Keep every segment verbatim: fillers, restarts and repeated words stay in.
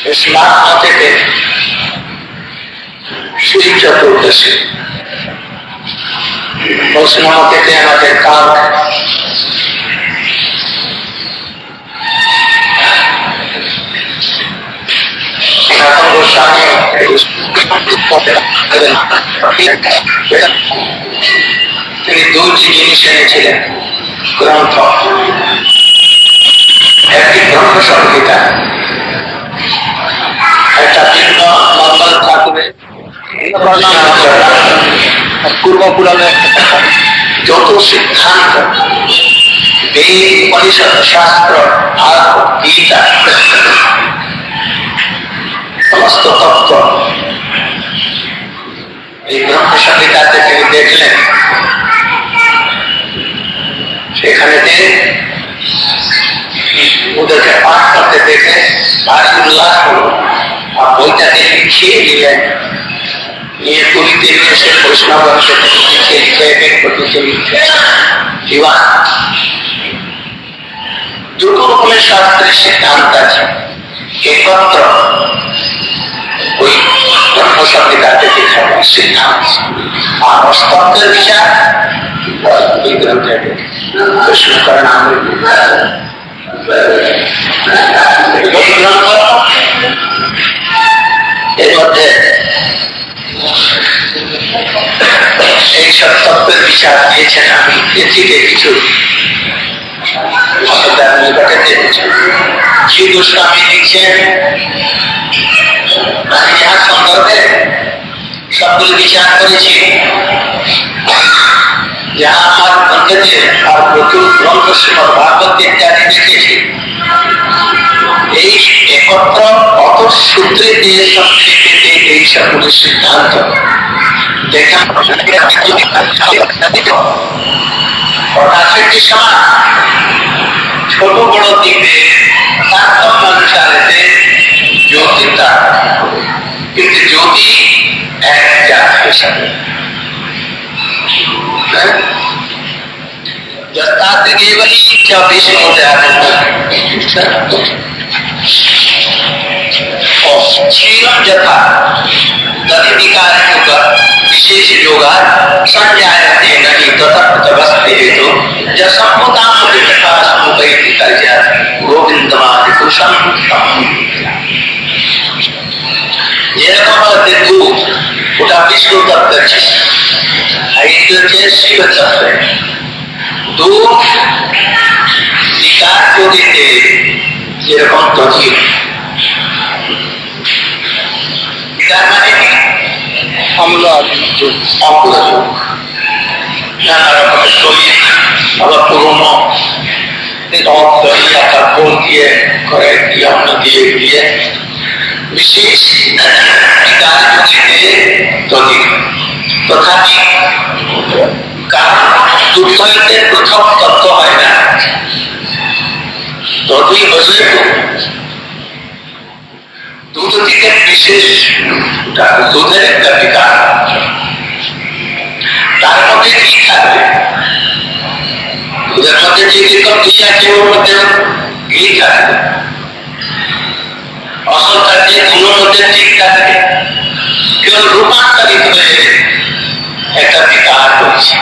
স্নান থেকে শ্রী চতুর্দশী স্নান থেকে আমাদের কাল সনাতন গোস্বামী তিনি দুটি জিনিস এনেছিলেন গ্রন্থ, একটি ব্রহ্ম সংহিতা, একটা ভিন্ন নন্দন ঠাকুরের পূর্ব পুরাণের যত সিদ্ধান্ত বেদ উপনিষদ শাস্ত্র আর গীতা সমস্ত তত্ত্ব এই ব্রহ্ম সংহিতাতে তিনি দেখলেন। সেখানে ওদেরকে পাঠ করতে দেখে ভারী উল্লাস হল, আর বইটাকে লিখিয়ে দিলেন, নিয়ে পুরীতে এসে বৈষ্ণব বংশকে লিখে লিখে এক প্রতিকে লিখে দিওয়ান। দুটো রকমের শাস্ত্রের সিদ্ধান্ত আছে, একত্র ওই ব্রহ্ম সংহিতাতে দেখানো সিদ্ধান্ত, আর অস্তন্ত্রের বিচার এই গ্রন্থে কৃষ্ণ নাম এর মধ্যে এইসব তত্ত্বের বিচার দিয়েছেন। আমি এর থেকে কিছু শ্রী গোস্বামী লিখছেন, আমি যাহার সন্দর্ভে সবগুলো বিচার করেছি, যাহা আমার গ্রন্থে আর প্রচুর গ্রন্থ শ্রীমদ ভাগবত ইত্যাদি দেখেছি, এই একত্র অত সূত্রে দিয়ে সংক্ষেপে এই সবগুলো সিদ্ধান্ত দেখা প্রকাশের সময় ছোট বড় দিকে তারতম্য অনুসারে যোগিতা, কিন্তু যোগী এক জাত হিসাবে यथा तदिकार विशेष योगा संजायते नहीं तथावस्थे हेतु गोविंदमादि पुरुषम যেরকম দুধ ওটা বিষ্ণু তত্ত্বের, শিব তত্ত্বের দুধ বিকার গতিতে যেরকম দধি, বিকার মানে কি অম্ল অম্ল যোগ, নানা রকমের শরীর আবার পুরোনো দিয়ে করে অন্ন দিয়ে দিয়ে বিশেষ বিকার গতিতে দধি। তথাপি কারণ দুধ হইতে প্রথম তত্ত্ব হয় না, দধি হলে দুধ থেকে বিশেষ দুধের একটা বিকার, তার মধ্যে কি থাকবে? দুধের মধ্যে যে বিকল্প আছে ওর মধ্যে ঘি থাকবে, অসল থাকবে গুলোর মধ্যে ঠিক থাকবে, কেবল রূপান্তরিত হয়ে একটা বিকার হয়েছে।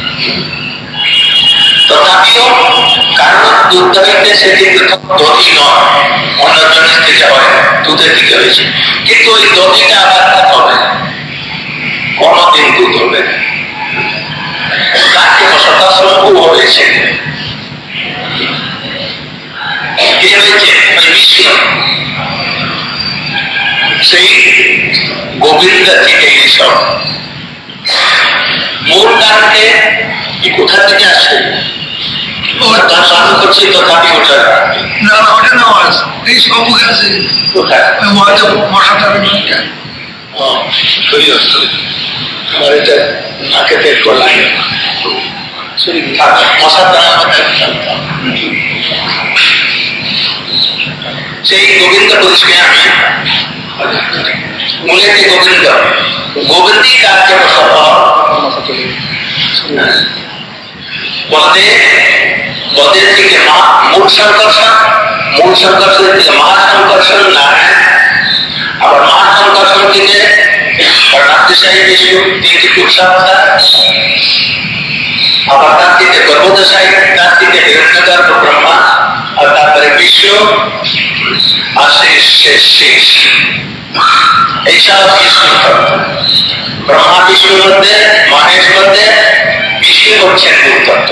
তথাপিও কারণ দুধ হইতে সেটি প্রথম দধি নয়, অন্য জনের থেকে হয়, দুধের দিকে হয়েছে, কিন্তু ওই দধিটা আবার হবে কোনদিন দুধ হবে তাকে শতাশ্রম হয়েছে। কি হয়েছে? বিষ্ণু সেই গোবিন্দ থেকে এইসব মূল কারণে কোথা থেকে আসে ওটা চালু করছে, তথাপি ওটা না ওটা না এই সব আছে কোথায় মশাটা আমার এটা নাকে পেট করলাম মশার দ্বারা সেই গোবিন্দ বলছি আমি মূলে গোবিন্দ গোবিন্দী কার্য বলতে বদের থেকে মূল সংকর্ষণ, মূল সংকর্ষণের থেকে মহাসংকর্ষণ নারায়ণ তিনটি পুরুষাবতার, আবার তার থেকে গর্ভদশায় তার থেকে হিরণ্যগর্ভ ব্রহ্মা, আর তারপরে বিষ্ণু, আর শেষ শেষ শেষ এইসব বিষ্ণু তত্ত্ব। ব্রহ্মা বিষ্ণুর মধ্যে, মহেশ মধ্যে বিষ্ণু হচ্ছেন মূল তত্ত্ব।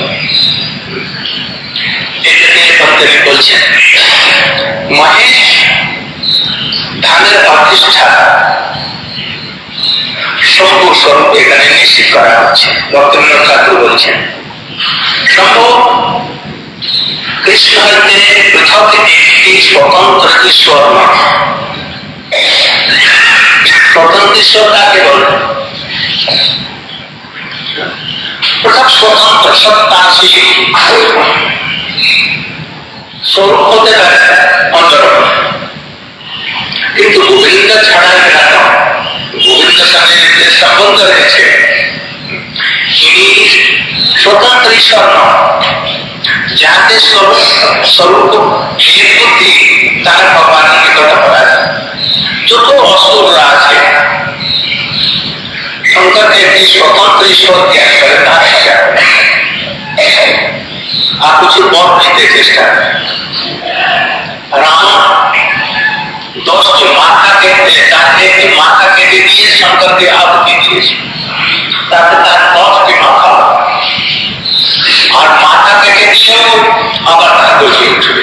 তিনি বলছেন মহেশ ধানের অধিষ্ঠাতা, শম্ভু স্বরূপ এখানে নিশ্চিত করা হচ্ছে। ভক্তবিনোদ ঠাকুর বলছেন শম্ভু কৃষ্ণ হইতে পৃথক একটি স্বতন্ত্র ঈশ্বর নয়। স্বতন্ত্র ঈশ্বর কাকে বলে? পৃথক স্বতন্ত্র সত্তাশী স্বরূপ হতে পারে অন্যরকম, কিন্তু গোবিন্দ ছাড়া এরা নয়। গোবিন্দের সাথে যে সম্বন্ধ রয়েছে তিনি স্বতন্ত্র ঈশ্বর নয়। যাতে স্বরূপ বুদ্ধি তার ভগবানের নিকট করা যায়। যত অসুররা আছে শঙ্করকে একটি স্বতন্ত্র ঈশ্বর জ্ঞান করে তার আর কিছু পথ দিতে চেষ্টা করে। রাম দশটি মাথা কেটে তাকে একটি মাথা কেটে দিয়ে শঙ্করকে আহুতি দিয়েছে, তাতে তার দশটি মাথা, আর মাথা কেটে দিয়েও আবার তার গজিয়ে উঠবে।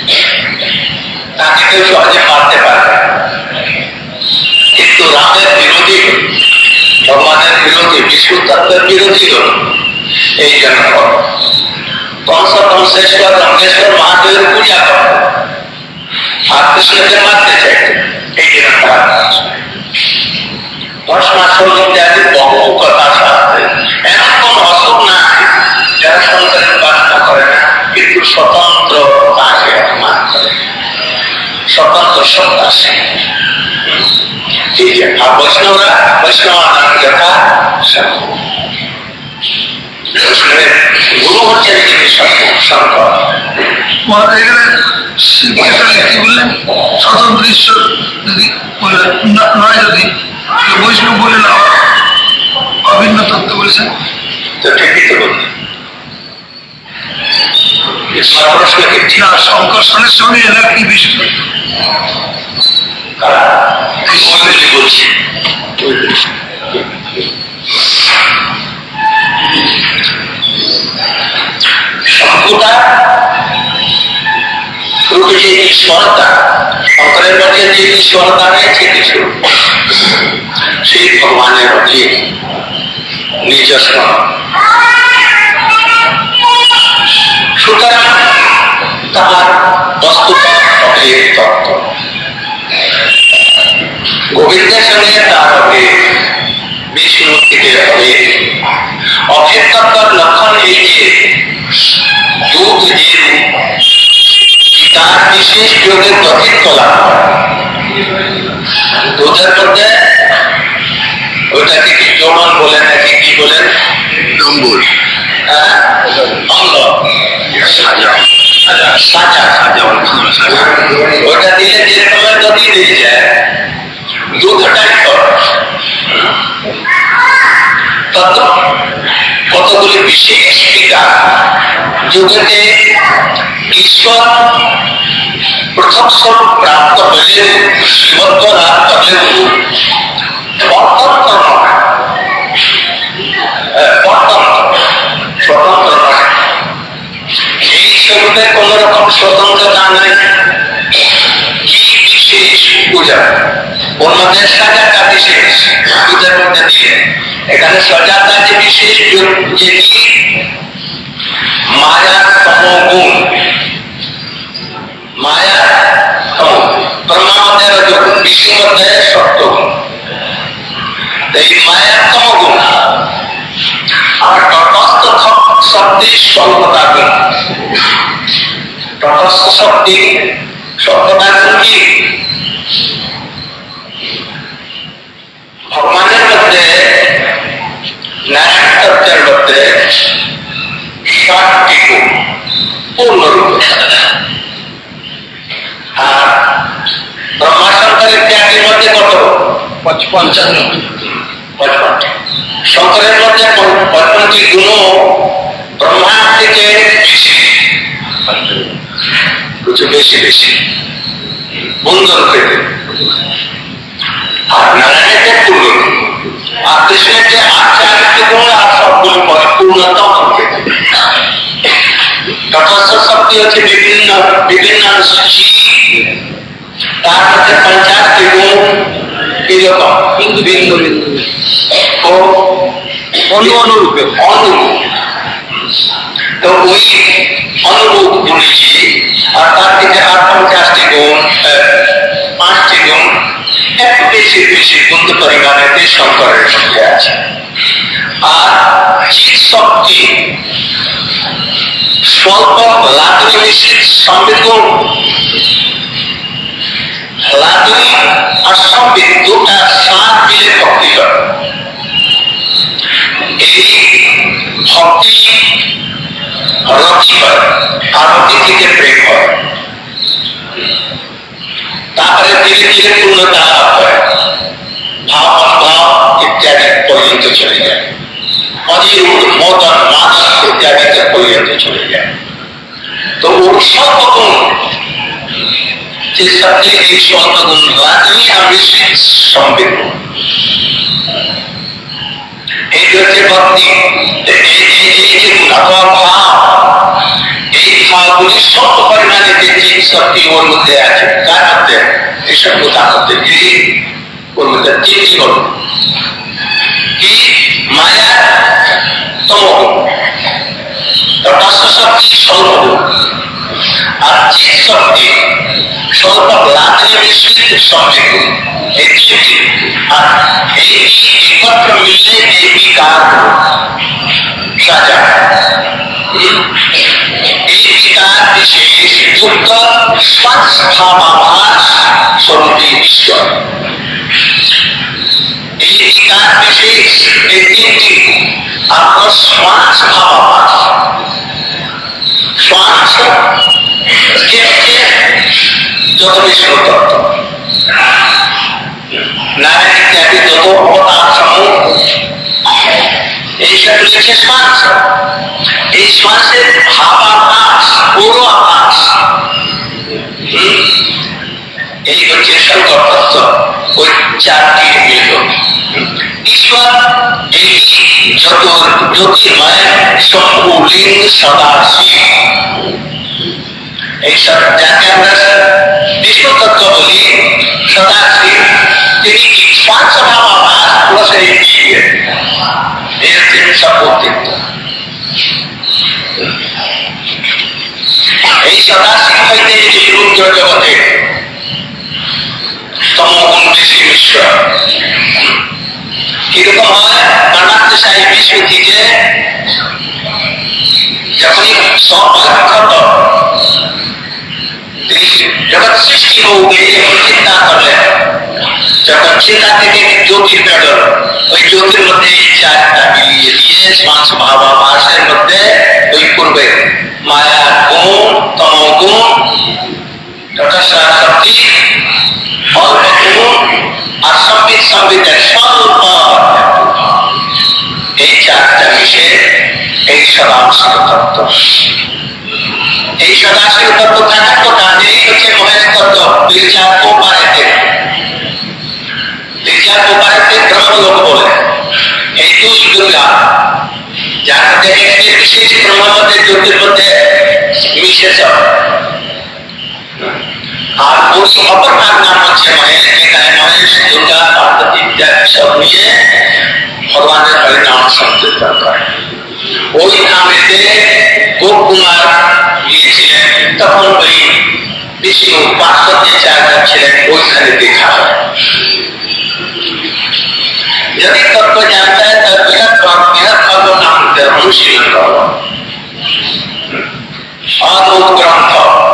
তাকে কেউ সহজে মারতে পারবে, কিন্তু রামের বিরোধী, ভগবানের বিরোধী, বিষ্ণু তত্ত্বের বিরোধী হল। এই জন্য কংস কংসেশ্বর রঙ্গেশ্বর মহাদেবের পূজা করত আর কৃষ্ণকে মারতে চাইত। এই জন্য তারা দশ মাস ইত্যাদি বহু কথা শাস্ত্রে এমন কোন অসুখ না যারা শঙ্করের উপাসনা করে না, কিন্তু স্বতন্ত্র তাকে অপমান করে, স্বতন্ত্র সত্তা সে। ঠিক আছে। আর বৈষ্ণবরা বৈষ্ণব যথা গুরু হচ্ছেন তিনি শঙ্কর। বললেন স্বতন্ত্র ঈশ্বর যদি নয়, যদি বৈষ্ণব বললেন আবার অভিন্ন তত্ত্ব বলেছেন, তো ঠিকই তো বললেন। শঙ্কর সনের সঙ্গে এরা কি বিষয় বলছি? শঙ্কুটা যে ঈশ্বরতা, শঙ্করের মধ্যে যে ঈশ্বরতা রয়েছে কিছু, সেই ভগবানের মধ্যে নিজস্ব। সুতরাং তাহার বস্তুতা অভেদ তত্ত্ব। গোবিন্দের সঙ্গে তার অভেদ, বিষ্ণু থেকে অভেদ। অভেদ তত্ত্বের লক্ষণ এই যে দুধ যে তার বিশেষ যোগের গঠিত কলা দুধের মধ্যে ওটাকে কি জমন বলেন নাকি কি বলেন? ডম্বুর, অঙ্গ, সাজা, ওটা দিলে যে সময় যদি দিয়ে যায় দুধটাই তত কতগুলি বিশেষ টিকা যুগেতে ঈশ্বর প্রথম স্বরূপ প্রাপ্ত হলেও শ্রীমত্ব লাভ করলেও অত্যন্ত নয়, অত্যন্ত স্বতন্ত্র নয়। এই স্বরূপে কোন রকম স্বতন্ত্রতা নাই। কি বিশেষ পূজা অন্যদের সাজাটা বিশেষ পূজার মধ্যে দিয়ে, এখানে সজাতা যে বিশেষ যেটি মায়ার তমগুণ, মায়া তম, ব্রহ্মা মধ্যে রজগুণ, বিষ্ণু মধ্যে সত্যগুণ। এই মায়ার তমগুণ আর তটস্থ শক্তির স্বল্পতা গুণ। তটস্থ শক্তি স্বল্পতা গুণ কি? ভগবানের মধ্যে নারায়ণ তত্ত্বের মধ্যে ষাটটি গুণ পূর্ণরূপে, আর ব্রহ্মা শঙ্করের ত্যাগের মধ্যে কত? পঞ্চান্ন। পঁচপনটি শঙ্করের মধ্যে পঁচপনটি গুণ ব্রহ্মার থেকে বেশি, কিছু বেশি বেশি বন্ধন পেতে, আর নারায়ণের পূর্ণ, আর কৃষ্ণের যে আটটা আরেকটি গুণ আর সবগুলো পূর্ণতম পেতে। তটস্থ শক্তি হচ্ছে বিভিন্ন বিভিন্ন তার মধ্যে পঞ্চাশটি গুণ এরকম কিন্তু বিন্দু বিন্দু ও অনুরূপে অনুরূপ, তো ওই অনুরূপ গুণটি আর তার থেকে আর পঞ্চাশটি গুণ পাঁচটি গুণ একটু বেশি বেশি বন্ধু পরিমাণে শঙ্করের মধ্যে আছে। আর চিৎ শক্তি স্বল্প লাতুরি মিশ্রিত সম্বিত গুণ, লাতুরি আর সম্বিত দুটা সাত মিলে ভক্তি করে। এই ভক্তি রতি হয় আর রতি থেকে প্রেম হয়, তারপরে ধীরে ধীরে পূর্ণতা লাভ হয়, ভাব অনুভাব ইত্যাদি পর্যন্ত চলে যায়, অনিরূঢ় মদন মাস ইত্যাদিতে পর্যন্ত চলে যায়। তো ওর সর্বগুণ যে সবচেয়ে এই সর্বগুণ লাতুরি আর মিশ্রিত সম্বিত গুণ, এই হচ্ছে ভক্তি। এই ভাবগুলি সব পরিমাণে যে চিৎ শক্তি ওর মধ্যে আছে, কার মধ্যে? এইসব তার মধ্যে কি ওর মধ্যে চিৎ কি মায়া তমগুণ, তটস্থ শক্তি স্বল্পগুণ, আর চিৎ শক্তি স্বল্প লাতুরি মিশ্রিত সম্বিত গুণ, এই তিনটি। আর এই একত্র মিললে এই বিকার সাজা, এই বিকার বিশেষ যুক্ত স্বভাবাভাস স্বরূপী ঈশ্বর। এই বিকার বিশেষ এই তিনটি আপনার শ্বাস ভাবাভাস, শ্বাস যত বিষ্ণু তত্ত্ব, নারায়ণ ইত্যাদি যত অবতার সমূহ, এইসব হচ্ছে শ্বাস। এই শ্বাসের ভাবাভাস পুরো আভাস, এই হচ্ছে শঙ্কর তত্ত্ব। ওই চারটি মিল ঈশ্বর এই যত জ্যোতির্ময় শম্ভুলিঙ্গ সদাশিব, এইসব যাকে আমরা বিষ্ণু তত্ত্ব বলি, সদাশিব তিনি শ্বাস ভাবাভাস প্লাস এই এই হচ্ছে সব অস্তিত্ব। এই সদাশিব হইতে এই রুদ্র জগতে তমগুণ বেশি ঈশ্বর কিরকম হয়? কারণার্থ সাহেব বিষ্ণু থেকে যখনই সর্বক্ষত জগৎ সৃষ্টি হোক চিন্তা করলেন, যখন চিন্তা থেকে জ্যোতির বেরোল, ওই জ্যোতির মধ্যে এই চারটা মিলিয়ে দিয়ে শ্বাস ভাবাভাসের মধ্যে ওই পূর্বে মায়া গুণ, তমগুণ, তটস্থ শক্তি, অল্প গুণ আর সম্বিত সম্বিতের স্বল্প, এই চারটা মিশে এই সদাশিব তত্ত্ব। এই সদাশিব তত্ত্ব থাকার তো কাজেই হচ্ছে মহেশ তত্ত্ব। বিচার কোপারেতে বিচার কোপারেতে ব্রহ্মলোক বলে এই দুই দুর্গা, যার মধ্যে একটি বিশেষ ব্রহ্মপদের জ্যোতির মধ্যে মিশে সব, আর ওর অপরটার নাম হচ্ছে মহেশ। এখানে মহেশ, দুর্গা, পার্বতী ইত্যাদি সব নিয়ে ভগবানের হরে নাম সংকীর্তন করে। ওই নামেতে গোপ কুমার গিয়েছিলেন, তখন ওই বিষ্ণু পার্বতী জায়গা ছিলেন, ওইখানে দেখা হয়। যদি তত্ত্ব জানতে হয় তার বৃহৎ বৃহৎ কর্ম নাম অনুশীলন কর, অদ্ভুত গ্রন্থ।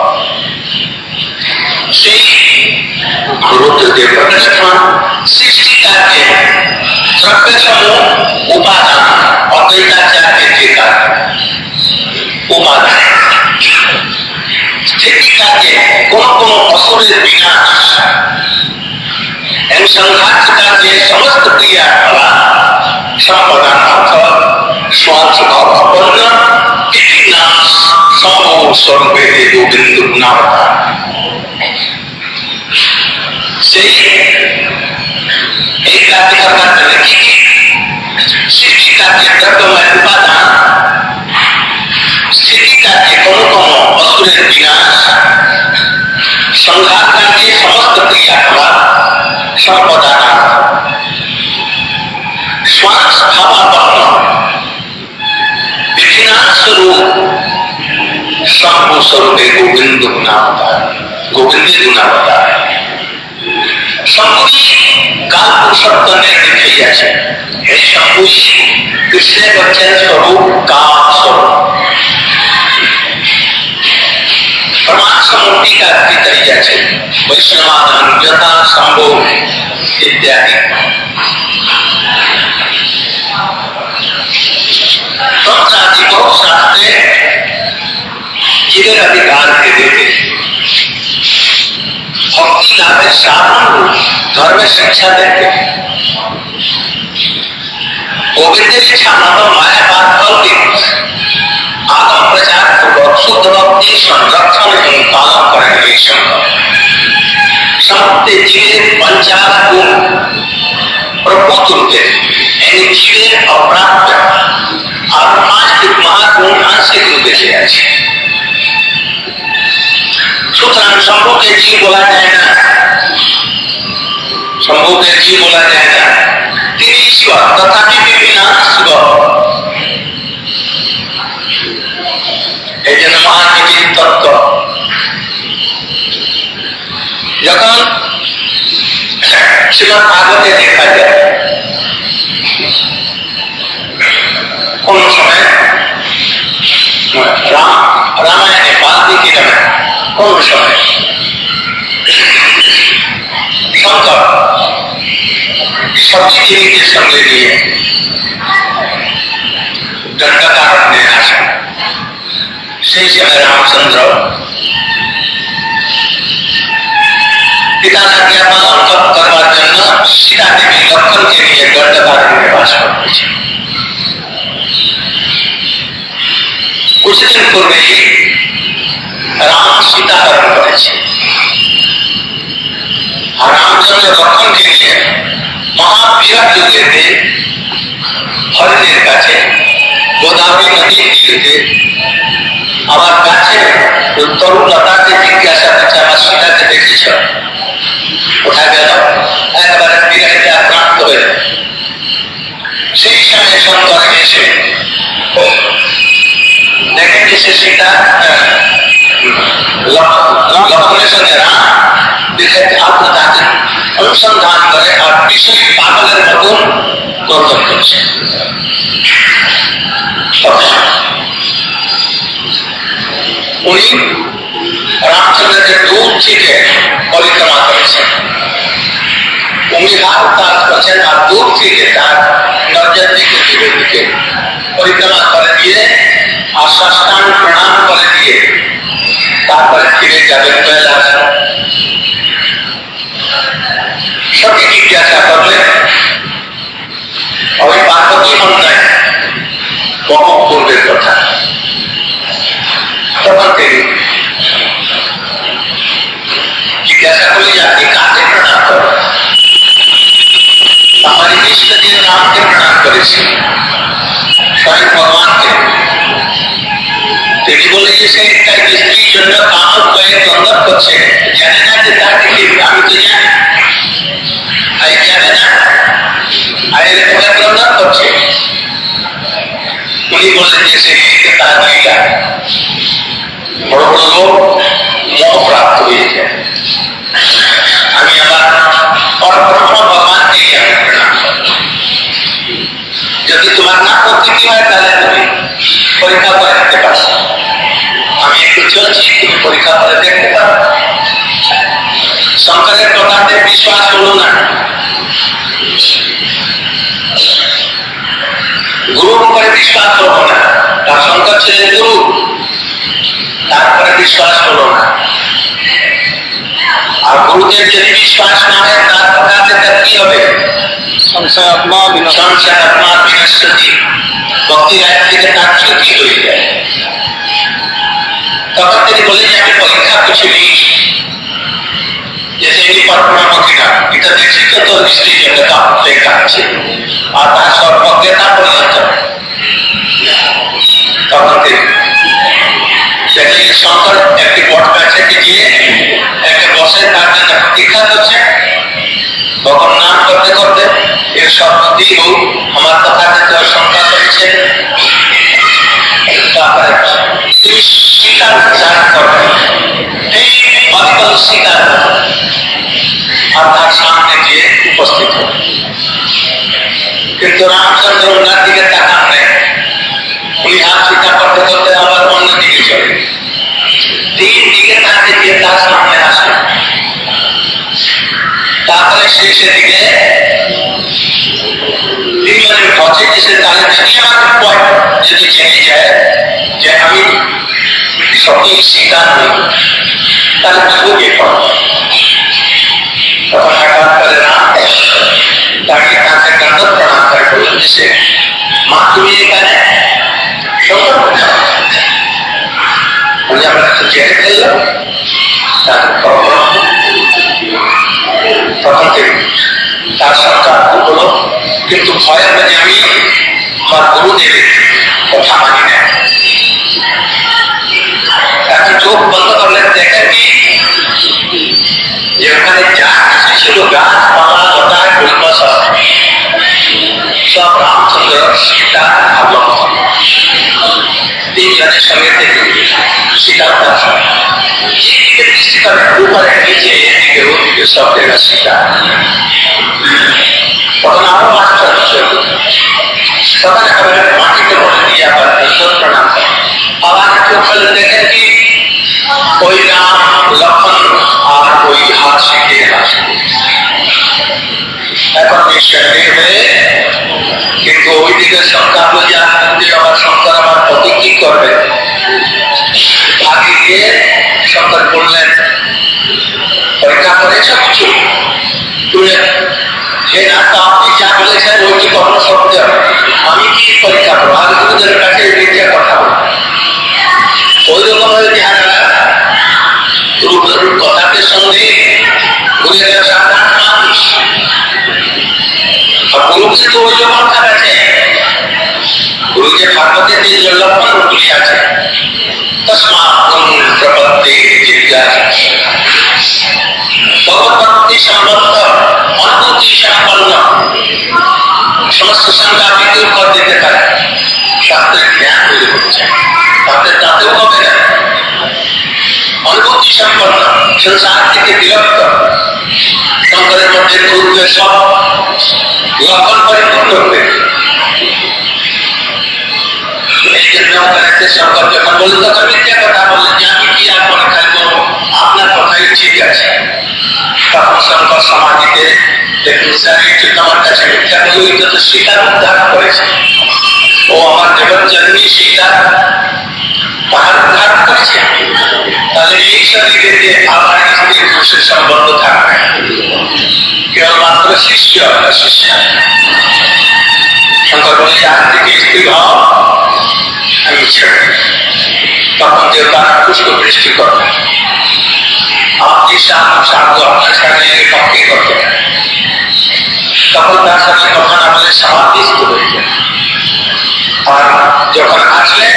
সেই রুদ্রদেব প্রতিষ্ঠান সৃষ্টিকারকে দ্রব্য সমূহ উপাদান, অদ্বৈতাচার্যের টিকা উপাদান, স্থিতিকারকে কোন কোন অসুরের বিনাশ এবং সংঘাত কার্যে সমস্ত ক্রিয়া কলা स्वरूपे गोविंद गुणावतार। সেই এই কার্য করার জন্য কি সৃষ্টি কার্যের দ্রব্যময় উপাদান, স্থিতি কার্যে কোন কোন অসুরের বিনাশ, সংঘাত কার্যে সমস্ত ক্রিয়াকলাপ সর্বদা শ্বাস ভাবাপন্ন বিভিন্ন স্বরূপ শম্ভু স্বরূপে গোবিন্দ গুণাবতার, গোবিন্দের গুণাবতার। শম্ভুই কাল পুরুষত্ব দেখিয়াছে। এই শম্ভুই কৃষ্ণের হচ্ছেন স্বরূপ, কাল স্বরূপ। परमात्म मूर्ति का अर्थ तरीका है वैष्णवान यथा शंभो इत्यादि। तत्रादि बहुत शास्त्र जीवन अधिकार के देते, भक्ति लाभे साधन धर्म शिक्षा देते। गोविंद इच्छा मत माया बात कल्पित आगम प्रचार पूर्वक शुद्ध भक्ति संरक्षण एवं पालन करेंगे। समस्त जीव पंचाल गुण प्रभुत्व रूपे जीव अप्राप्त और पांच महागुण आंशिक रूपे से আছে। সুতরাং শম্ভুকে জীব বলা যায় না, শম্ভুকে জীব বলা যায় না, তিনি ঈশ্বর তথাপি বিভিন্ন শিব। এই জন্য মহানীতির তত্ত্ব যখন শ্রীমদ ভাগবতে দেখা যায়, কোন সময় রাম রামায়ণে বাল্মীকি রামায়ণ কোন সময় শঙ্কর সতী দেবীকে সঙ্গে নিয়ে দণ্ডকারণ্যে আসেন। সেই সময় রামচন্দ্র পিতার আজ্ঞা পালন করবার জন্য সীতা দেবী লক্ষণকে নিয়ে দণ্ডকারণ্যে বাস করতেছেন। কিছুদিন পূর্বে রাম সীতা হরণ করেছে, আর রামচন্দ্র লক্ষণকে নিয়ে মহাবিরাট যুগেতে হরিণের কাছে গোদাবরী নদীর তীরেতে আমার কাছে তরুণ লতাকে জিজ্ঞাসা করছে, আমার সীতাকে দেখেছ? কোথায় গেল? একেবারে বিরাটে আক্রান্ত হয়ে সেই সময় শঙ্কর এসে দেখেন যে সে সীতা লক্ষণের সঙ্গে রাম দেখে আত্মতাকে অনুসন্ধান করে আর বিষয় পাগলের মতন গর্জন করছে। উনি রামচন্দ্রকে দূর থেকে পরিক্রমা করেছেন, উনি হাত কাজ করছেন আর দূর থেকে তার নজর দিকে দূরের দিকে পরিক্রমা করে দিয়ে আর সাষ্টাঙ্গ প্রণাম করে দিয়ে তারপরে ফিরে যাবেন কৈলাস। সত্যি জিজ্ঞাসা করলে ওই পার্বতী মন্দায় বহু পূর্বের কথা। তখন তিনি জিজ্ঞাসা করলে যে আপনি কাকে প্রণাম করেন? আমার ইষ্ট দিয়ে রামকে প্রণাম করেছি, স্বয়ং ভগবানকে। তিনি বলে যে সে একটা স্ত্রীর জন্য কামড় কয়েক দ্বন্দ্ব করছে, জানে না যে তার কি? আমি তো জানি, জানে না আর এরকম দ্বন্দ্ব করছে। উনি বললেন যে সে তার মহিলা বড় বড় লোক মোহ প্রাপ্ত হয়ে যায়। আমি আবার পরব্রহ্ম ভগবানকে আমি প্রণাম করি। যদি তোমার না করতে কি হয় তাহলে তুমি পরীক্ষা করে দিতে পারো। আমি একটু চলছি, তুমি পরীক্ষা করে দেখতে পারো। শঙ্করের কথাতে বিশ্বাস হলো না, গুরুর উপরে বিশ্বাস হলো না। তার শঙ্কর ছিলেন গুরু, তারপরে বিশ্বাস হলো না। আর গুরুদের যদি বিশ্বাস না হয় তার কথাতে তার কি হবে? সংশয় আত্মা সংশয় আত্মা বিনশ্বতি, ভক্তি রায় থেকে তার ক্ষতি হয়ে যায়। তখন তিনি বলেন যে আমি পরীক্ষা কিছু নিয়েছি যে সেই পরমাণু কিনা এটা দেখছি তো তোর স্ত্রী জন্য কাপ লেখা আছে আর তার সর্বজ্ঞতা পর্যন্ত তখন তিনি দেখলেন শঙ্কর একটি বট গাছে গিয়ে একটা বসে তার জন্য প্রতীক্ষা করছে তখন নাম করতে করতে এর সর্বদি হোক আমার কথাতে তো শঙ্কা করেছে তারপরে তিনি স্বীকার চার করবেন এই অবিকল স্বীকার আর তার সামনে গিয়ে উপস্থিত হবে কিন্তু রামচন্দ্র ওনার দিকে তাকান নেই উনি হাত স্বীকার করতে করতে আবার অন্য দিকে চলে তিন দিকে তাকে গিয়ে তার সামনে আসে তারপরে সে সেদিকে তিনজনের পথে এসে তাহলে দেখি আমার পয়েন্ট যদি জেনে যায় যে আমি সঠিক স্বীকার নেই তাহলে খুবই পড়ব তখন হঠাৎ করে না তাকে তাকে দণ্ড প্রণাম করে বললেন যে মা তুমি এখানে আমরা একটু জেনে ফেললাম তখন তার সরকার হলো কিন্তু ভয়ের মধ্যে আমি আমার গুরুদেবের কথা মানি না এখন চোখ বন্ধ করলেন দেখেন কি যে ওখানে যা কিছু ছিল গাছপালা লতা গুল্ম সব সব রামচন্দ্র সীতা অবলম্বন তিনজনের সঙ্গে থেকে সীতা এদিকে দৃষ্টি করে উপরে নিচে এদিকে ওদিকে সব জায়গা সীতা তখন আরো আশ্চর্য তখন একেবারে মাটিতে বলে দিয়ে আবার প্রণাম করে আবার চোখ ফেলে দেখেন কি ওই রাম লক্ষণ আর ওই হাসি কে হাসি এখন নিশ্চয় হয়ে কিন্তু ওই দিকে সরকার বলে আবার সরকার আমার প্রতি কি করবে আগে গিয়ে সরকার বললেন পরীক্ষা করেছ কিছু তুমি যে না তো আপনি যা বলেছেন ওইটি কখনো সত্য আমি কি পরীক্ষা করবো আগে তোমাদের কাছে বিদ্যা কথা বলবো ওই রকম ভাবে ধ্যান কথাদের সঙ্গে সাধারণ মানুষ আর গুরুকে তো ওই রকম থাকাছে গুরুকে ভাগবতের যে লক্ষণগুলি আছে ভগবদ্ভক্তি সম্বন্ধ অনুভূতি সম্পন্ন সমস্ত সংখ্যা বিক্রি করে দিতে পারে শাস্ত্রের জ্ঞান তৈরি করছে তাদের তাতেও হবে না অনুভূতি সম্পন্ন সংসার থেকে বিরক্ত শঙ্করের মধ্যে পূর্বে সব লক্ষণ পরিপূর্ণ হবে এই জন্য শঙ্কর যখন বললেন তখন মিথ্যা কথা বললেন যে আমি কি আর পরীক্ষা করবো আপনার কথাই ঠিক আছে তখন শঙ্কর সমাধিতে দেখুন স্যার একটু আমার কাছে মিথ্যা বলে তো সীতার উদ্ধার করেছে ও আমার জীবন জন্মী সীতা তাহার উদ্ধার করেছে তাহলে এই শরীরে আমার স্ত্রীর খুশির সম্বন্ধ থাকবে কেবলমাত্র শিষ্য শিষ্য শঙ্কর বলে আজ থেকে স্ত্রী ভাব আমি ছেড়ে তখন দেবতা পুষ্প বৃষ্টি করবে আপনি সাধু আপনার সাথে পক্ষে করবেন তখন তার সাথে কথা না বলে সমাধিস্থ হয়ে যায় আর যখন আসলে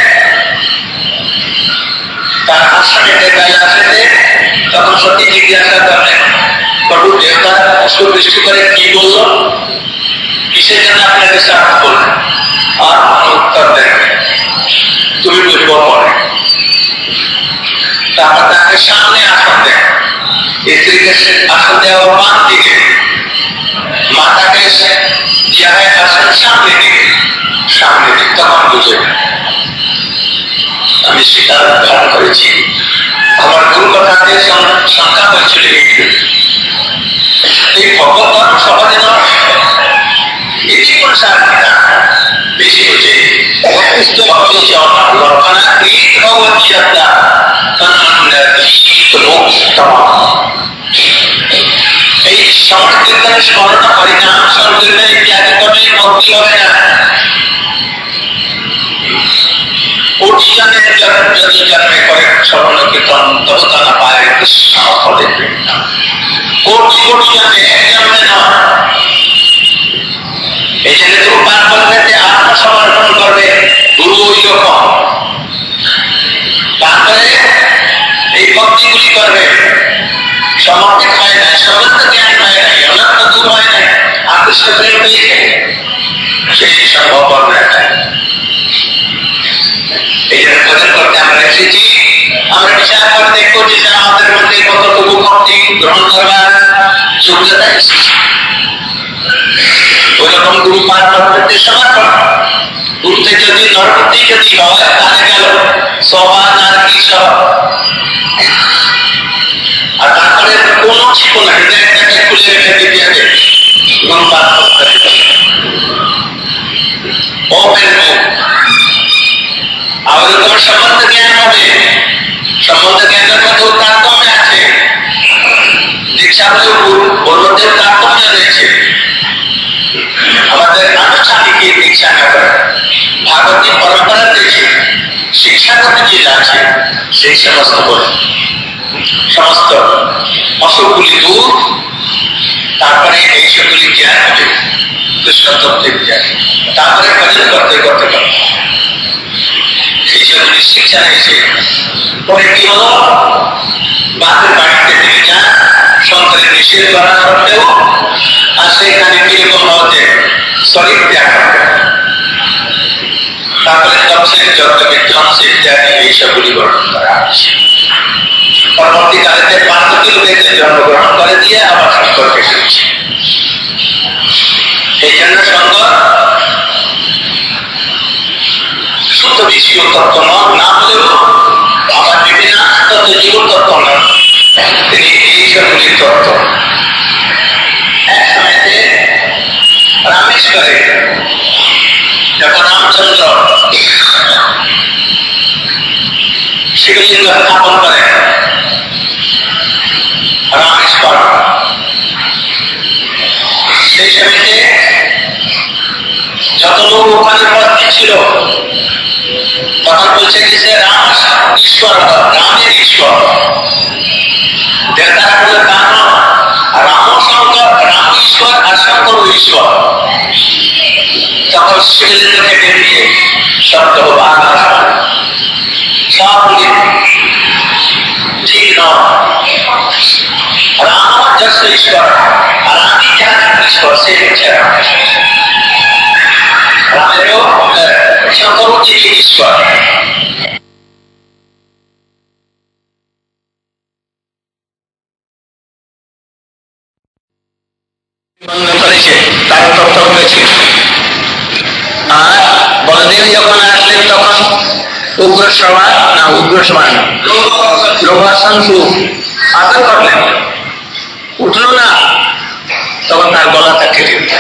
তার আশ্রমে দেখায় আসলে তখন সত্যি জিজ্ঞাসা করলেন প্রভু দেবতা পুষ্প বৃষ্টি করে কি বললো কিসের জন্য আপনাকে সাহায্য করলেন আর উত্তর দেন তুমি বুঝবো পরে তারপর তাকে সামনে আসন দেন স্ত্রীকে আসন দেওয়া বাম দিকে মাতাকে দেওয়া হয় আসন সামনে দিকে সামনে দিকে তখন বুঝে আমি স্বীকার ধারণ করেছি আমার গুরু কথাতে শঙ্কা হয়েছিল এই ভগবত ধর্ম সমাজে নয় এটি কোন সার কিনা বেশি হচ্ছে এই সংকীর্তনের স্মরণ হরিনাম সংকীর্তন ইত্যাদি করলে ভক্তি হবে না কোটি জনের জন্মে জন্মে করে স্মরণ কীর্তন তবে তারা পায় কৃষ্ণ ফলে কোটি কোটি জন্মে এক জন্মে নয়। এই জন্য তুমি পার করতে আত্মসমর্পণ করবে, গুরু ওই রকম তারপরে এই ভক্তিগুলি করবে। সমর্পিত হয় না, সমস্ত জ্ঞান হয় নাই, অনন্ত দূর হয় নাই, আকৃষ্ট প্রেম পেয়েছে, সেই সম্ভব হবে না। এই জন্য ভজন করতে আমরা এসেছি, আমরা বিচার করে দেখবো যে আমাদের মধ্যে কতটুকু ভক্তি গ্রহণ করবার যোগ্যতা এসেছে। ওইরকম গুরু পাঠ করতে সমর্পণ। গুরুতে যদি নরপতি যদি হয় তাহলে গেল সমান আর কি সব। আর তারপরে কোন ছিল না, হৃদয়টাকে খুলে রেখে দিতে হবে গুরু পাঠ করতে হবে। ওপেন মুখ। আমাদের তোমার সম্বন্ধ জ্ঞান হবে, সম্বন্ধ জ্ঞানের মধ্যেও তারতম্য আছে, দীক্ষা হলেও ওর মধ্যেও তারতম্য রয়েছে। আমাদের আনুষ্ঠানিক দীক্ষা না করে ভাগবতী পরম্পরা থেকে শিক্ষাগত যে আছে সেই সমস্ত বলে সমস্ত অসুখগুলি দূর, তারপরে এই সবগুলি জ্ঞান হবে, কৃষ্ণ তত্ত্বের জ্ঞান, তারপরে ভজন করতে করতে করতে এই সবগুলি শিক্ষা রয়েছে। পরে কি হলো, বাপের বাড়িতে তিনি যান সন্তানের নিষেধ করা সত্ত্বেও, আর সেখানে কিরকম হতে শরীর ত্যাগ করতে, তারপরে তপসের যজ্ঞ বিধ্বংস ইত্যাদি এইসবগুলি বর্ণন করা হচ্ছে। পরবর্তীকালে পার্বতী লোকেতে জন্মগ্রহণ করে দিয়ে আবার শঙ্করকে এসেছে। এই জন্য শঙ্কর শুদ্ধ বিষয় তত্ত্ব না হলেও আমার বিভিন্ন তত্ত্ব জীবন তত্ত্ব নন, তিনি এইসবগুলি তত্ত্ব। এক সময়তে রামেশ্বরে যখন রামচন্দ্র শিবলিঙ্গ স্থাপন করেন রামেশ্বর, সেই সময়তে যত লোক ওখানে উপস্থিত ছিল তখন বলছে যে সে রাম ঈশ্বর, রামের ঈশ্বর। দেবতারা বলে তা নয়, রাম শঙ্কর, রাম ঈশ্বর আর শঙ্কর ঈশ্বর। তখন শিবলিঙ্গ থেকে দিয়ে শব্দ সবগুলি ঠিক নয়। রাম যশ ঈশ্বর আর আমি যার ঈশ্বর, সে হচ্ছে রাম। রামেরও শঙ্কর যিনি ঈশ্বর। করেছে তার তথ্য হয়েছে। আর বলদেব যখন আসলেন তখন উগ্র সভা না উগ্র সভা না লোভাশান্তু আদর করলেন, উঠলো না, তখন তার গলাটা কেটে দিল।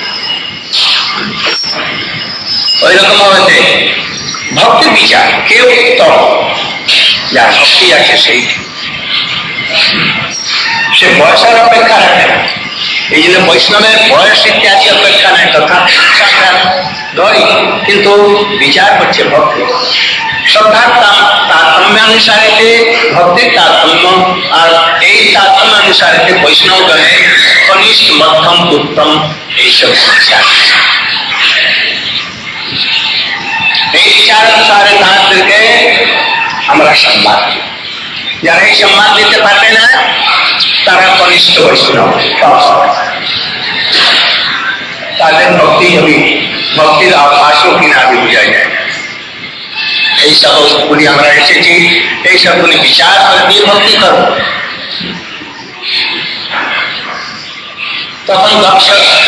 ওই রকম হয়েছে ভক্তি বিচার, কেউ উত্তম, যার ভক্তি আছে সেই, সে বয়সের অপেক্ষা রাখে না। এই জন্য বৈষ্ণবের বয়স ইত্যাদি অপেক্ষা নেই, তথা ধরি, কিন্তু বিচার করছে ভক্তি। শ্রদ্ধার তারতম্যানুসারে ভক্তির তারতম্য, আর এই তারতম্যানুসারে বৈষ্ণব গণে কনিষ্ঠ মধ্যম উত্তম এইসব বিচার। এই বিচার অনুসারে তাদেরকে আমরা সম্মান দিই। যারা এই সম্মান দিতে পারবে না তারা কনিষ্ঠ বৈষ্ণব, তাদের ভক্তি হবে, ভক্তির আসো কিনা আগে বোঝা যায়। এই সবগুলি আমরা এসেছি, এই সবগুলি বিচার করে দিয়ে ভক্তি করো। তখন দক্ষ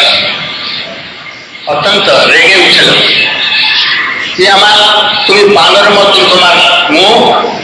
অত্যন্ত রেগে উঠল যে আমার তুমি বানর মতো তোমার মুখ,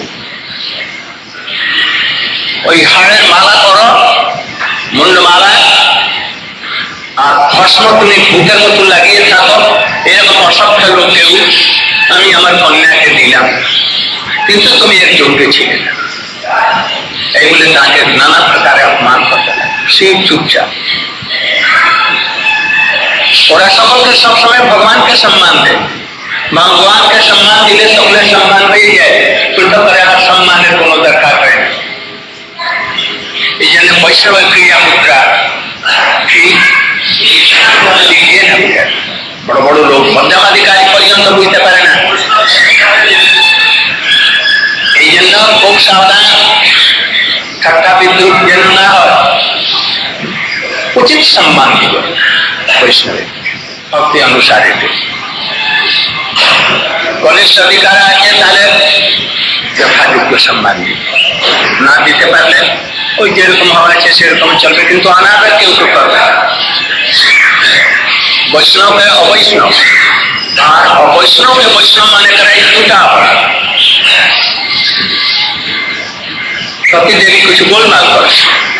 ওই হাড়ের মালা করো, মুন্ডমালা, আর ভস্ম তুমি বুকের মতো লাগিয়ে থাকো, এরকম অসংখ্য লোকেও আমি আমার কন্যাকে দিলাম, কিন্তু তুমি এর যোগ্য ছিলে না। এইগুলি তাকে নানা প্রকারে অপমান করতে লাগে। সে চুপচাপ। ওরা সকলকে সবসময় ভগবানকে সম্মান দেয়, ভগবানকে সম্মান দিলে সকলের সম্মান হয়ে যায়, উল্টো করে আর সম্মানের কোনো দরকার হয় না। এই জন্য বৈষ্ণব ক্রিয়া মুদ্রা লিখিয়ে না বুঝায়, বড় বড় লোক মধ্যমাধিকারী পর্যন্ত বুঝতে পারে না। এই জন্য খুব সাবধান, ঠাট্টা বিদ্রুপ যেন না হয়, উচিত সম্মান দিব বৈষ্ণবের ভক্তি অনুসারে। কনিষ্ঠ অধিকার আছে তাহলে যথাযোগ্য সম্মান দিব, না দিতে পারলে ওই যেরকম হয়েছে সেরকম চলবে, কিন্তু অনাদর কেউ তো করবে না। বৈষ্ণবে অবৈষ্ণব আর অবৈষ্ণবে বৈষ্ণব মানে করা এই দুটা অপরাধ। সতী দেবী কিছু গোলমাল করে,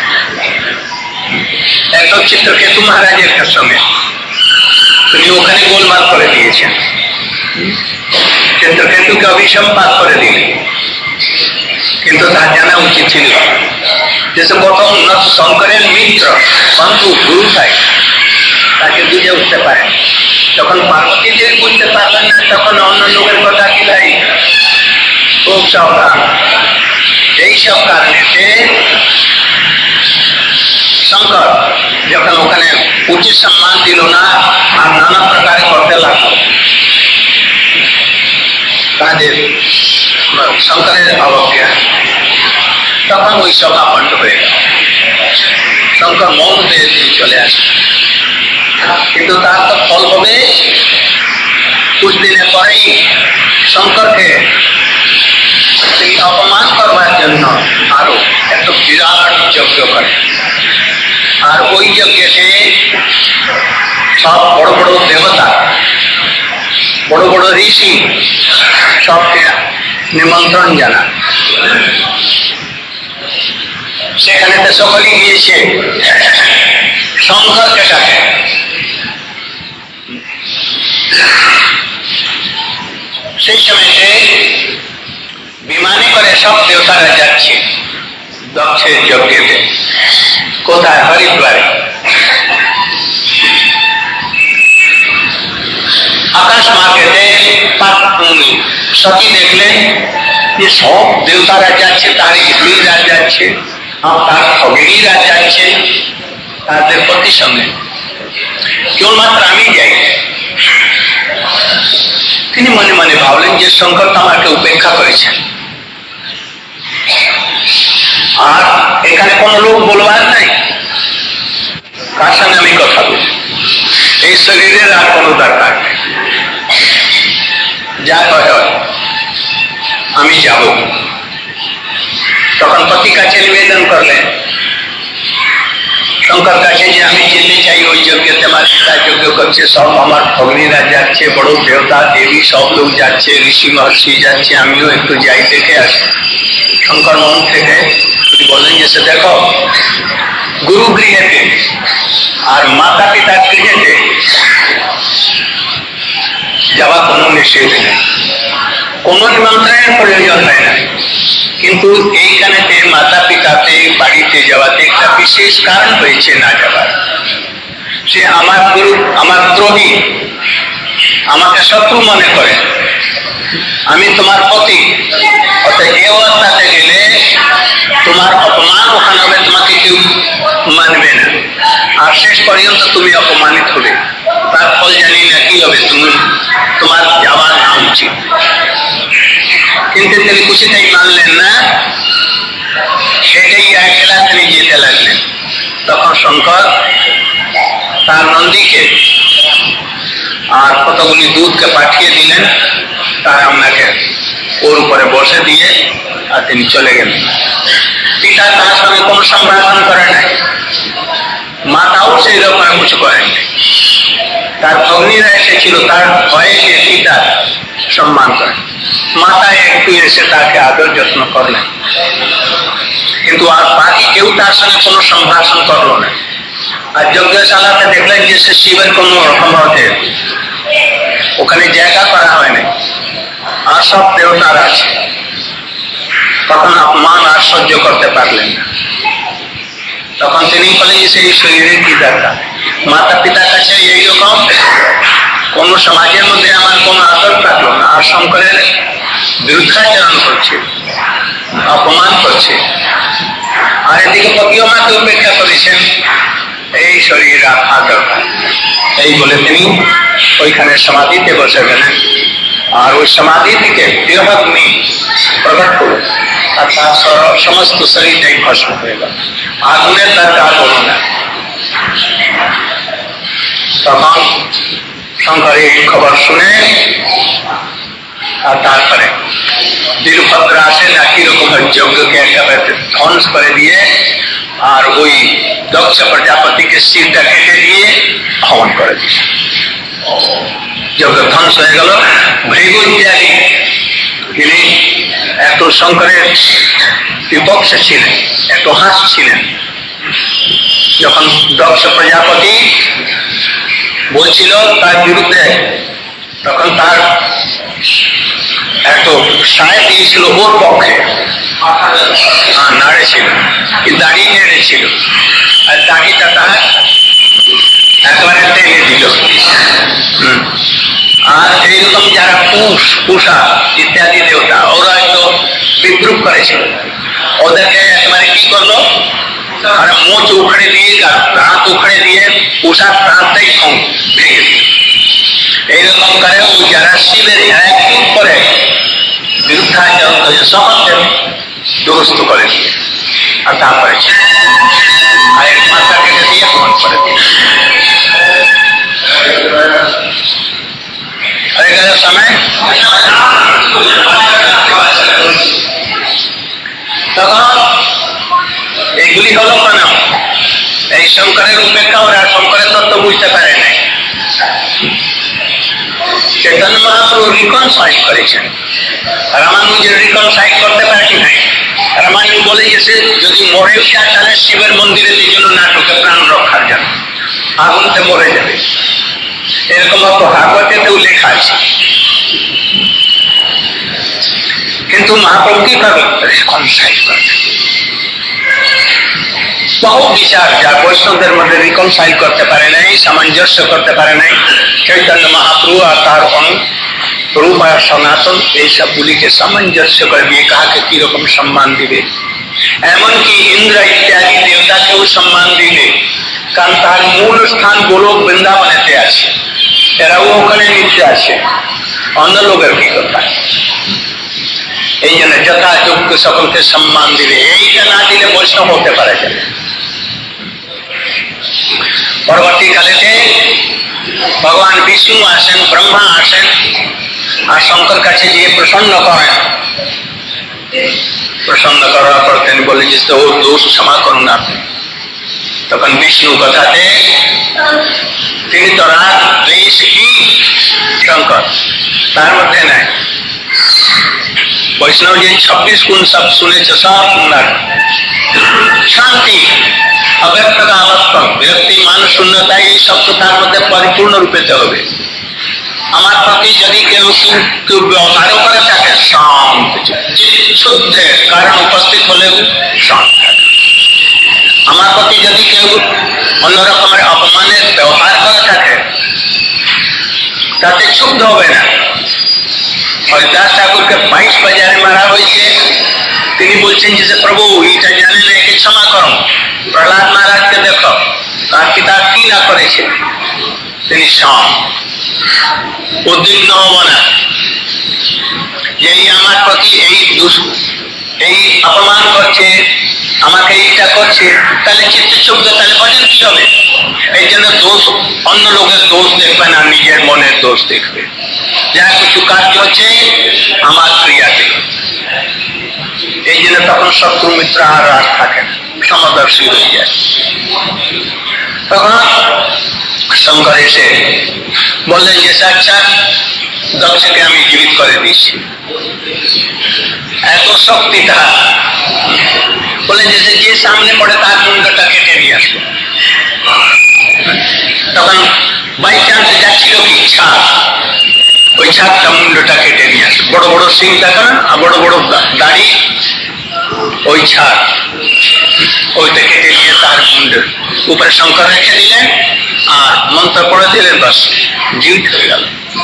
একদম চিত্রকেতু মহারাজের সঙ্গে তিনি ওখানে গোলমাল করে দিয়েছেন, চিত্রকেতুকে অভিসম্পাত করে দিলেন। কিন্তু তার জানা উচিত ছিল যে কত উন্নত শঙ্করের মিত্র বন্ধু গুরু ভাই, তাকে বুঝে উঠতে পারে। যখন পার্বতী যে বুঝতে পারলেন না, তখন অন্য লোকের কথা কি ভাই, খুব সাবধান। এইসব কারণে শঙ্কর যখন ওখানে উচিত সম্মান দিল না আর নানা প্রকারে করতে লাগলো, তাদের শঙ্করের অবজ্ঞা, তখন ওই সব আপন্ন হয়ে গেল। শঙ্কর মন হয়ে চলে আসে, কিন্তু তার তো ফল হবে। কুछ দিনের পরেই শঙ্করকে তিনি অপমান করবার জন্য আরো এত বিরাট যজ্ঞ করে, আর ওই যজ্ঞে সব বড় বড় দেবতা, বড় বড় ঋষি সবকে নিমন্ত্রণ জানা। সেখানে তো সকলেই গিয়েছে শঙ্করকে ডাকে। সেই সময়তে বিমানে করে সব দেবতারা যাচ্ছে দক্ষের যজ্ঞেতে। কোথায়? হরিদ্বারে। আকাশ মার্গেতে সতী দেখলেন যে সব দেবতারা যাচ্ছে, তার স্ত্রীরা যাচ্ছে, তার ভগিনীরা যাচ্ছে তাদের পতির সঙ্গে, কেবলমাত্র আমি যাই। তিনি মনে মনে ভাবলেন যে শঙ্কর তো আমাকে উপেক্ষা করেছেন, আর এখানে কোন লোক বলবার নাই, কার সঙ্গে আমি কথা বলি, এই শরীরের আর কোনো দরকার নেই, যা কয় আমি যাব। তখন পতি কাছে নিবেদন করলেন শঙ্কর কাছে যে আমি যেতে চাই ওই যজ্ঞতে, আমার পিতা যজ্ঞ করছে, সব আমার ভগ্নীরা যাচ্ছে, বড় দেবতা দেবী সব লোক যাচ্ছে, ঋষি মহর্ষি যাচ্ছে, আমিও একটু যাই, দেখে আসি। শঙ্কর মন থেকে বললেন যে সে দেখো, গুরু গৃহেতে আর মাতা পিতার গৃহেতে যাওয়া কোনো নিষেধ নেই, কোনো নিমন্ত্রণের প্রয়োজন হয় না, কিন্তু এইখানেতে মাতা পিতাতে বাড়িতে যাওয়াতে একটা বিশেষ কারণ হয়েছে না যাবার। সে আমার গুরু, আমার দ্রোহী, আমাকে শত্রু মনে করে, আমি তোমার পতি, অর্থাৎ এই অবস্থাতে গেলে তোমার অপমান ওখানে হবে, তোমাকে কেউ মানবে না, আর শেষ পর্যন্ত তুমি অপমানিত হবে। তার ফল জানি না কি হবে, তুমি তোমার যাওয়ার না উচিত। কিন্তু তিনি কিছুতেই মানলেন না, সেটাই একলা তিনি যেতে লাগলেন। তখন শঙ্কর তার নন্দীকে আর কতগুলি দুধকে পাঠিয়ে দিলেন, তার আপনাকে ওর উপরে বসে দিয়ে আর তিনি চলে গেলেন। পিতা তার সঙ্গে কোনো সম্ভাষণ করে নাই, মাতাও সেই রকম কিছু করেন। তার ভগ্নীরা এসেছিল, তার ভয়ে সে পিতার সম্মান করে, মাতা একটু এসে তাকে আদর যত্ন করলেন, কিন্তু আর বাকি কেউ তার সঙ্গে কোনো সম্ভাষণ করলো না। আর যজ্ঞশালাতে দেখলেন যে সে শিবের কোন রকম হতে ওখানে জায়গা করা হয়নি, আর সব দেবতার আছে। তখন অপমান আর সহ্য করতে পারলেন না, তখন তিনি বলেন যে সেই শরীরের কি দরকার, মাতা পিতার কাছে এইরকম কোন সমাজের মধ্যে আমার কোন আদর থাকলো না, আর শঙ্করের বিরুদ্ধাচরণ করছে, অপমান করছে। আর এদিকে পতিও মাকে উপেক্ষা করেছেন, এই শরীর রাখা দরকার, এই বলে তিনি ওইখানে সমাধিতে বসে গেলেন। আর ওই সমাধি থেকে প্রিয়ভগ্নি প্রকট করল, আর তার সমস্ত শরীরটাই ভস্ম হয়ে গেল, আগুনের তার কাজ হল না। তখন শঙ্কর এই খবর শুনে, আর তারপরে বীরভদ্র আসেন একই রকমের যজ্ঞকে একেবারে ধ্বংস করে দিয়ে, আর ওই দক্ষ প্রজাপতিকে শিরটা কেটে দিয়ে হবন করে দিয়েছে। যজ্ঞ ধ্বংস হয়ে গেল। ভৃগু ইত্যাদি তিনি এত শঙ্করের বিপক্ষে ছিলেন, এত হাস ছিলেন। যখন দক্ষ প্রজাপতি বলছিল তার বিরুদ্ধে, তখন তার এত সায় দিয়েছিল ওর পক্ষে, নাড়েছিল, দাড়ি নেড়েছিল, আর দাড়িটা তার একেবারে টেনে দিল। আর এইরকম যারা পুষ পুষা ইত্যাদি দেবতা, ওরা একটু বিদ্রুপ করেছিল, ওদেরকে একেবারে কি করলো, আর মোচ উখড়ে দিয়ে, দাঁত উখড়ে দিয়ে পুষার প্রাণটাই ভেঙে দিল। এইরকম করে ও যারা শিবের একদিন করে বিরুদ্ধাচরণ করে সকলকে দুরস্ত করে দিয়ে, আর তারপরে আর মাথা কেটে দিয়ে হবন করে দিয়ে হয়ে গেল সময়। তখন এইগুলি হলো কেন, এই শঙ্করের উপেক্ষা ওরা শঙ্করের তত্ত্ব বুঝতে পারে নাই। চৈতন্য মহাপ্রভু রিকনসাইল করেছেন, রামানুজের রিকনসাইল করতে পারেন নাই। রামানুজ বলে গেছে যদি মরেও যায় তাহলে শিবের মন্দিরে এই জন্য না ঢুকে, প্রাণ রক্ষার জন্য, আগুনতে মরে যাবে, এরকম ভাগবতেও লেখা আছে। কিন্তু মহাপ্রভু কি করবেন, রিকনসাইল করবেন। বহু বিচার যা বৈষ্ণবদের মধ্যে রিকনসাইল করতে পারে নাই, সামঞ্জস্য করতে পারে নাই, চৈতন্য মহাপ্রভু আর তার রূপ আর সনাতন এইসব গুলিকে সামঞ্জস্য করে দিয়ে কাহাকে কিরকম সম্মান দিবে, এমনকি ইন্দ্র ইত্যাদি দেবতাকেও সম্মান দিবে, কারণ তার মূল স্থান গোলক বৃন্দাবনেতে আছে, এরাও ওখানে নিচে আছে, অন্য লোকের কি কথা। এই জন্য যথাযোগ্য সকলকে সম্মান দিবে, এইটা না দিলে বৈষ্ণব হতে পারে যাবে। পরবর্তীকালেতে ভগবান বিষ্ণু আসেন, ব্রহ্মা আসেন, আর শঙ্কর কাছে গিয়ে প্রসন্ন করেন। প্রসন্ন করার পর তিনি বলে যে ও দোষ ক্ষমা করুন আপনি। তখন বিষ্ণু কথাতে তিনি তো রাগ দ্বেষ কি শঙ্কর তার মধ্যে নাই। বৈষ্ণব যে ছাব্বিশ গুণ সব শুনেছে সব শান্তি, অব্যক্ত অবস্থা, বিরক্তি, মান, শূন্যতা, এই সব তো তার মধ্যে পরিপূর্ণ রূপেতে হবে। আমার প্রতি যদি কেউ কেউ ব্যবহারও করে থাকে শান্ত শুদ্ধের কারণ উপস্থিত হলেও শান্ত থাকে। আমার প্রতি যদি কেউ অন্য রকমের অপমানের ব্যবহার করে থাকে তাতে ক্ষুব্ধ হবে না। হরিদাস ঠাকুরকে বাইশ বাজারে মারা হয়েছে, তিনি বলছেন যে প্রভু এটা জানে না, একে ক্ষমা করো। প্রহ্লাদ মহারাজকে দেখো তার পিতা কি না করেছে, তিনি শান্ত, উদ্বিগ্ন হব না। এই আমার প্রতি এই এই অপমান করছে, আমাকে এইটা করছে, তাহলে চিত্তে ক্ষুব্ধ, তাহলে ভজন কি হবে? এই জন্য দোষ, অন্য লোকের দোষ দেখবে না, নিজের মনের দোষ দেখবে। যা কিছু কাজ হচ্ছে আমার ক্রিয়াতে, এই জন্য তখন শত্রু মিত্র আর রাগ থাকে না, সমদর্শী হয়ে যায়। তখন শঙ্কর এসে বললেন যে আচ্ছা দক্ষকে আমি জীবিত করে দিচ্ছি, এত শক্তি তার। বলে যে যে সামনে পড়ে তার মুন্ডটা কেটে নিয়ে আসবো। তখন বাই চান্স যাচ্ছিল কি ছাদ, ওই ছাদটা মুন্ডটা কেটে নিয়ে আসবে, বড় বড় সিং দেখা না, আর বড় বড় দাড়ি, ওই ছাদ ওইটা কেটে নিয়ে তার মুন্ডের উপরে শঙ্কর রেখে দিলেন, আর মন্ত্র মন্ত্র পড়ে দিলেন, বাস জীবিত হয়ে গেল।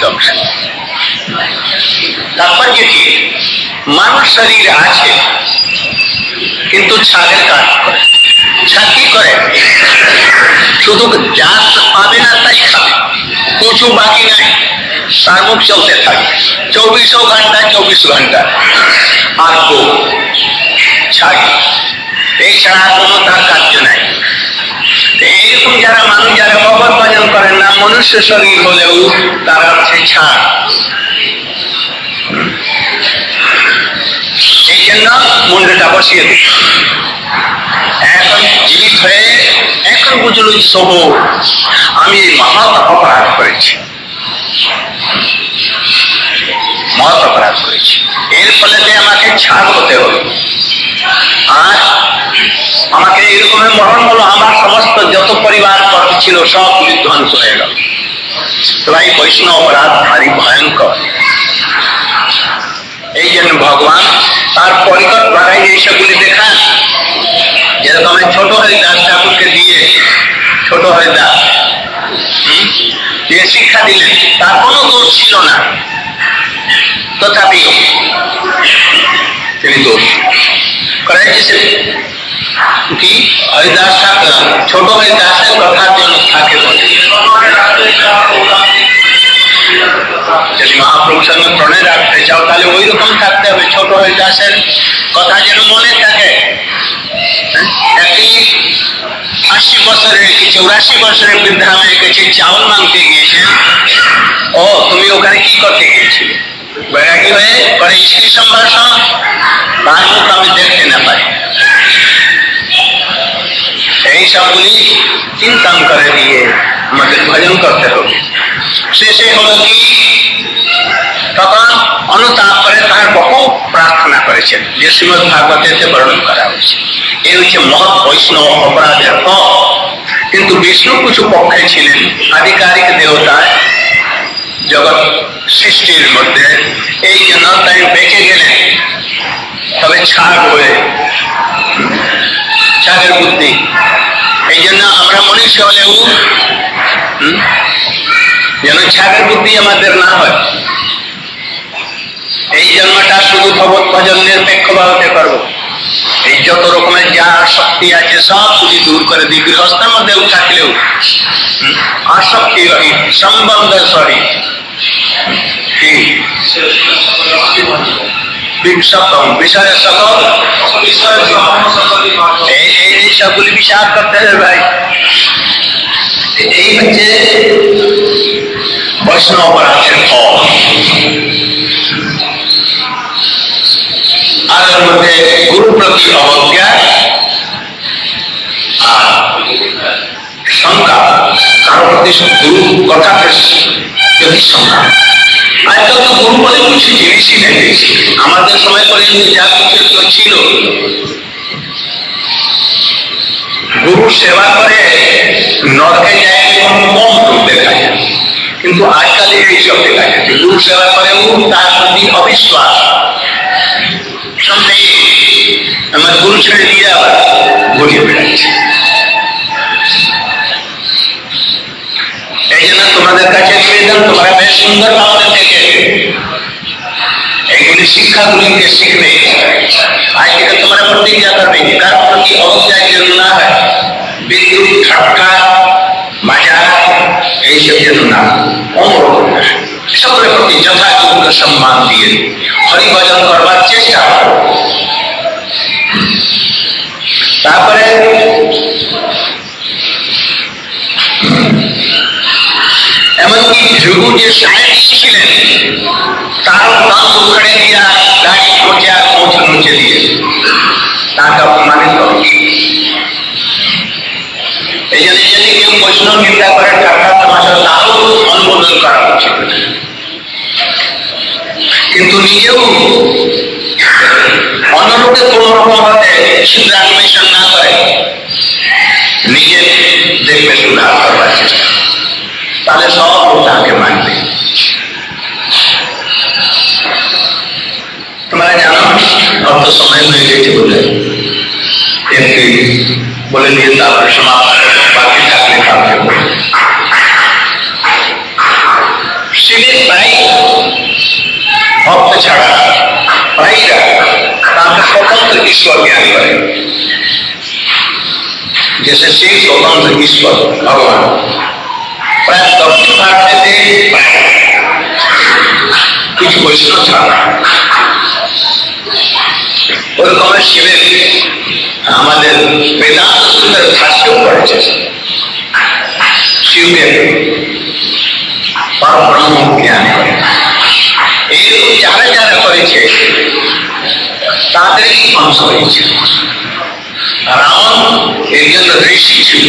তাৎপর্য কি? মানুষ শরীর আছে কিন্তু ছাগের কাজ করে। ছাগ কি করে? শুধু যা পাবে না তাই খাবে, কিছু বাকি নাই, তার মুখ চলতে থাকে চব্বিশও ঘন্টা চব্বিশ ঘন্টা আর তো ছাগ, এছাড়া কোনো তার কার্য নাই। এইরকম যারা মানুষ যারা ভগবত ভজন করেন না, মনুষ্য শরীর হলেও তারা হচ্ছে ছাড়। এই জন্য মুন্ডটা বসিয়ে দিই। এখন জীবিত হয়ে এখন বুঝল সব আমি এই মহৎ অপরাধ করেছি, মহৎ অপরাধ করেছি, এর ফলে আমাকে ছাড় হতে হবে। আর আমাকে এরকম মরণ হলো, আমার সমস্ত যত পরিবার ছিল সব বিধ্বংস হয়ে গেল। তাই বৈষ্ণব অপরাধ ভারী ভয়ঙ্কর। এই জন্য ভগবান তার পরিকট বাড়াই এইসবগুলি দেখান। যেরকম ছোট হরিদাস ঠাকুরকে দিয়ে, ছোট হরিদাস যে শিক্ষা দিলেন তার কোনো দোষ ছিল না, তথাপি তিনি দোষ করেছে কি? হরিদাস ঠাকুর ছোট হরিদাসের কথার জন্য থাকে বলে, যদি মহাপ্রভুর সঙ্গে প্রণয় রাখতে চাও তাহলে ওই রকম থাকতে হবে, ছোট হরিদাসের কথা যেন মনে থাকে। একটি আশি বছরের কি চৌরাশি বছরের বৃদ্ধা আমার কাছে চাউল মাংতে গিয়েছেন। ও তুমি ওখানে কি করতে গিয়েছিলে? বৈরাগী হয়ে পরে স্ত্রী সম্ভাষণ, তার মুখ আমি দেখতে না পাই। এই সবগুলি চিন্তান করে দিয়ে আমাদের ভজন করতে হবে। শেষে হলো কি, তখন অনুতাপ করে তার বহু প্রার্থনা করেছেন, যে শ্রীমদ ভাগবতে বর্ণন করা হয়েছে। এই হচ্ছে মহৎ বৈষ্ণব অপরাধের পথ। কিন্তু বিষ্ণু কিছু পক্ষে ছিলেন আধিকারিক দেবতা জগৎ সৃষ্টির মধ্যে, এই জন্য তাই বেঁচে গেলেন। তবে ছাগ হয়ে, ছাগের বুদ্ধি। এই জন্য আমরা মনুষ্য হলেও যেন ছাগের বুদ্ধি আমাদের না হয়। এই জন্মটা শুধু ভগবত ভজন নিরপেক্ষ ভাবে করবো। এই যত রকমের যা শক্তি আছে সবগুলি দূর করে দিই। গৃহস্থের মধ্যেও থাকলেও আসক্তি রহিত, সম্বন্ধ সহিত, বিষয় সকল এই সবগুলি বিচার করতে হবে ভাই। এই হচ্ছে বৈষ্ণব অপরাধের ফল। আর এর মধ্যে গুরু প্রতি অবজ্ঞা আর শঙ্কা, কারো প্রতি গুরু কথা যদি শঙ্কা। আজকাল তো গুরু বলে কিছু জিনিসই নেই। আমাদের সময় পর্যন্ত যা কিছু ছিল, গুরু সেবা করে নরকে যায় কম লোক দেখা যায়। কিন্তু আজকাল এইসব দেখা যাচ্ছে, গুরু সেবা করেও তার প্রতি অবিশ্বাস। আমার গুরু ছেড়ে দিয়ে আবার ঘুরিয়ে বেড়াচ্ছে। এই জন্য তোমাদের কাছে নিবেদন, তোমরা বেশ সুন্দর ভাবে থেকে এইগুলি শিক্ষাগুলিকে শিখবে। আজ থেকে তোমরা প্রতিজ্ঞা করবে কার প্রতি অবজ্ঞায় যেন না হয়, বিদ্যুৎ ঠাট্টা বাজার এইসব যেন না, সকলের প্রতি যথাযোগ্য সম্মান দিয়ে হরিভজন করবার চেষ্টা করো। তারপরে এমনকি ভৃগু যে সায়েন্স ছিলেন তারও দাঁত উখাড়ে দিয়া গাড়ি পৌঁছে পৌঁছে নুচে দিয়ে তাকে অপমানিত। এই জন্য যদি কেউ বৈষ্ণব নিন্দা করে ঠাট্টা তামাশা, তারও অনুমোদন করা উচিত। কিন্তু নিজেও অন্যরূপে কোন রকম ভাবে শুদ্ধান্বেষণ না করে নিজে দেখবে সুধার করবার চেষ্টা, তাহলে সব তাকে মানবে। তোমরা জানো অত সময় হয়ে গেছে বলে একটি বলে নিয়ে তারপরে সমাপ্ত, বাকি থাকলে কাউকে ईश्वर ज्ञान करें, जैसे शिव स्वतंत्र ईश्वर भगवान प्राय दक्षिण भारत में कुछ वैष्णव छाड़ा ওরকম শিবের আমাদের বেদান্ত সুন্দর ভাষ্যও পড়েছে। শিবকে পরব্রহ্ম জ্ঞান করে এইরকম যারা যারা করেছে তাদেরই ধ্বংস হয়েছে। রাবণ এর জন্য ঋষি ছিল,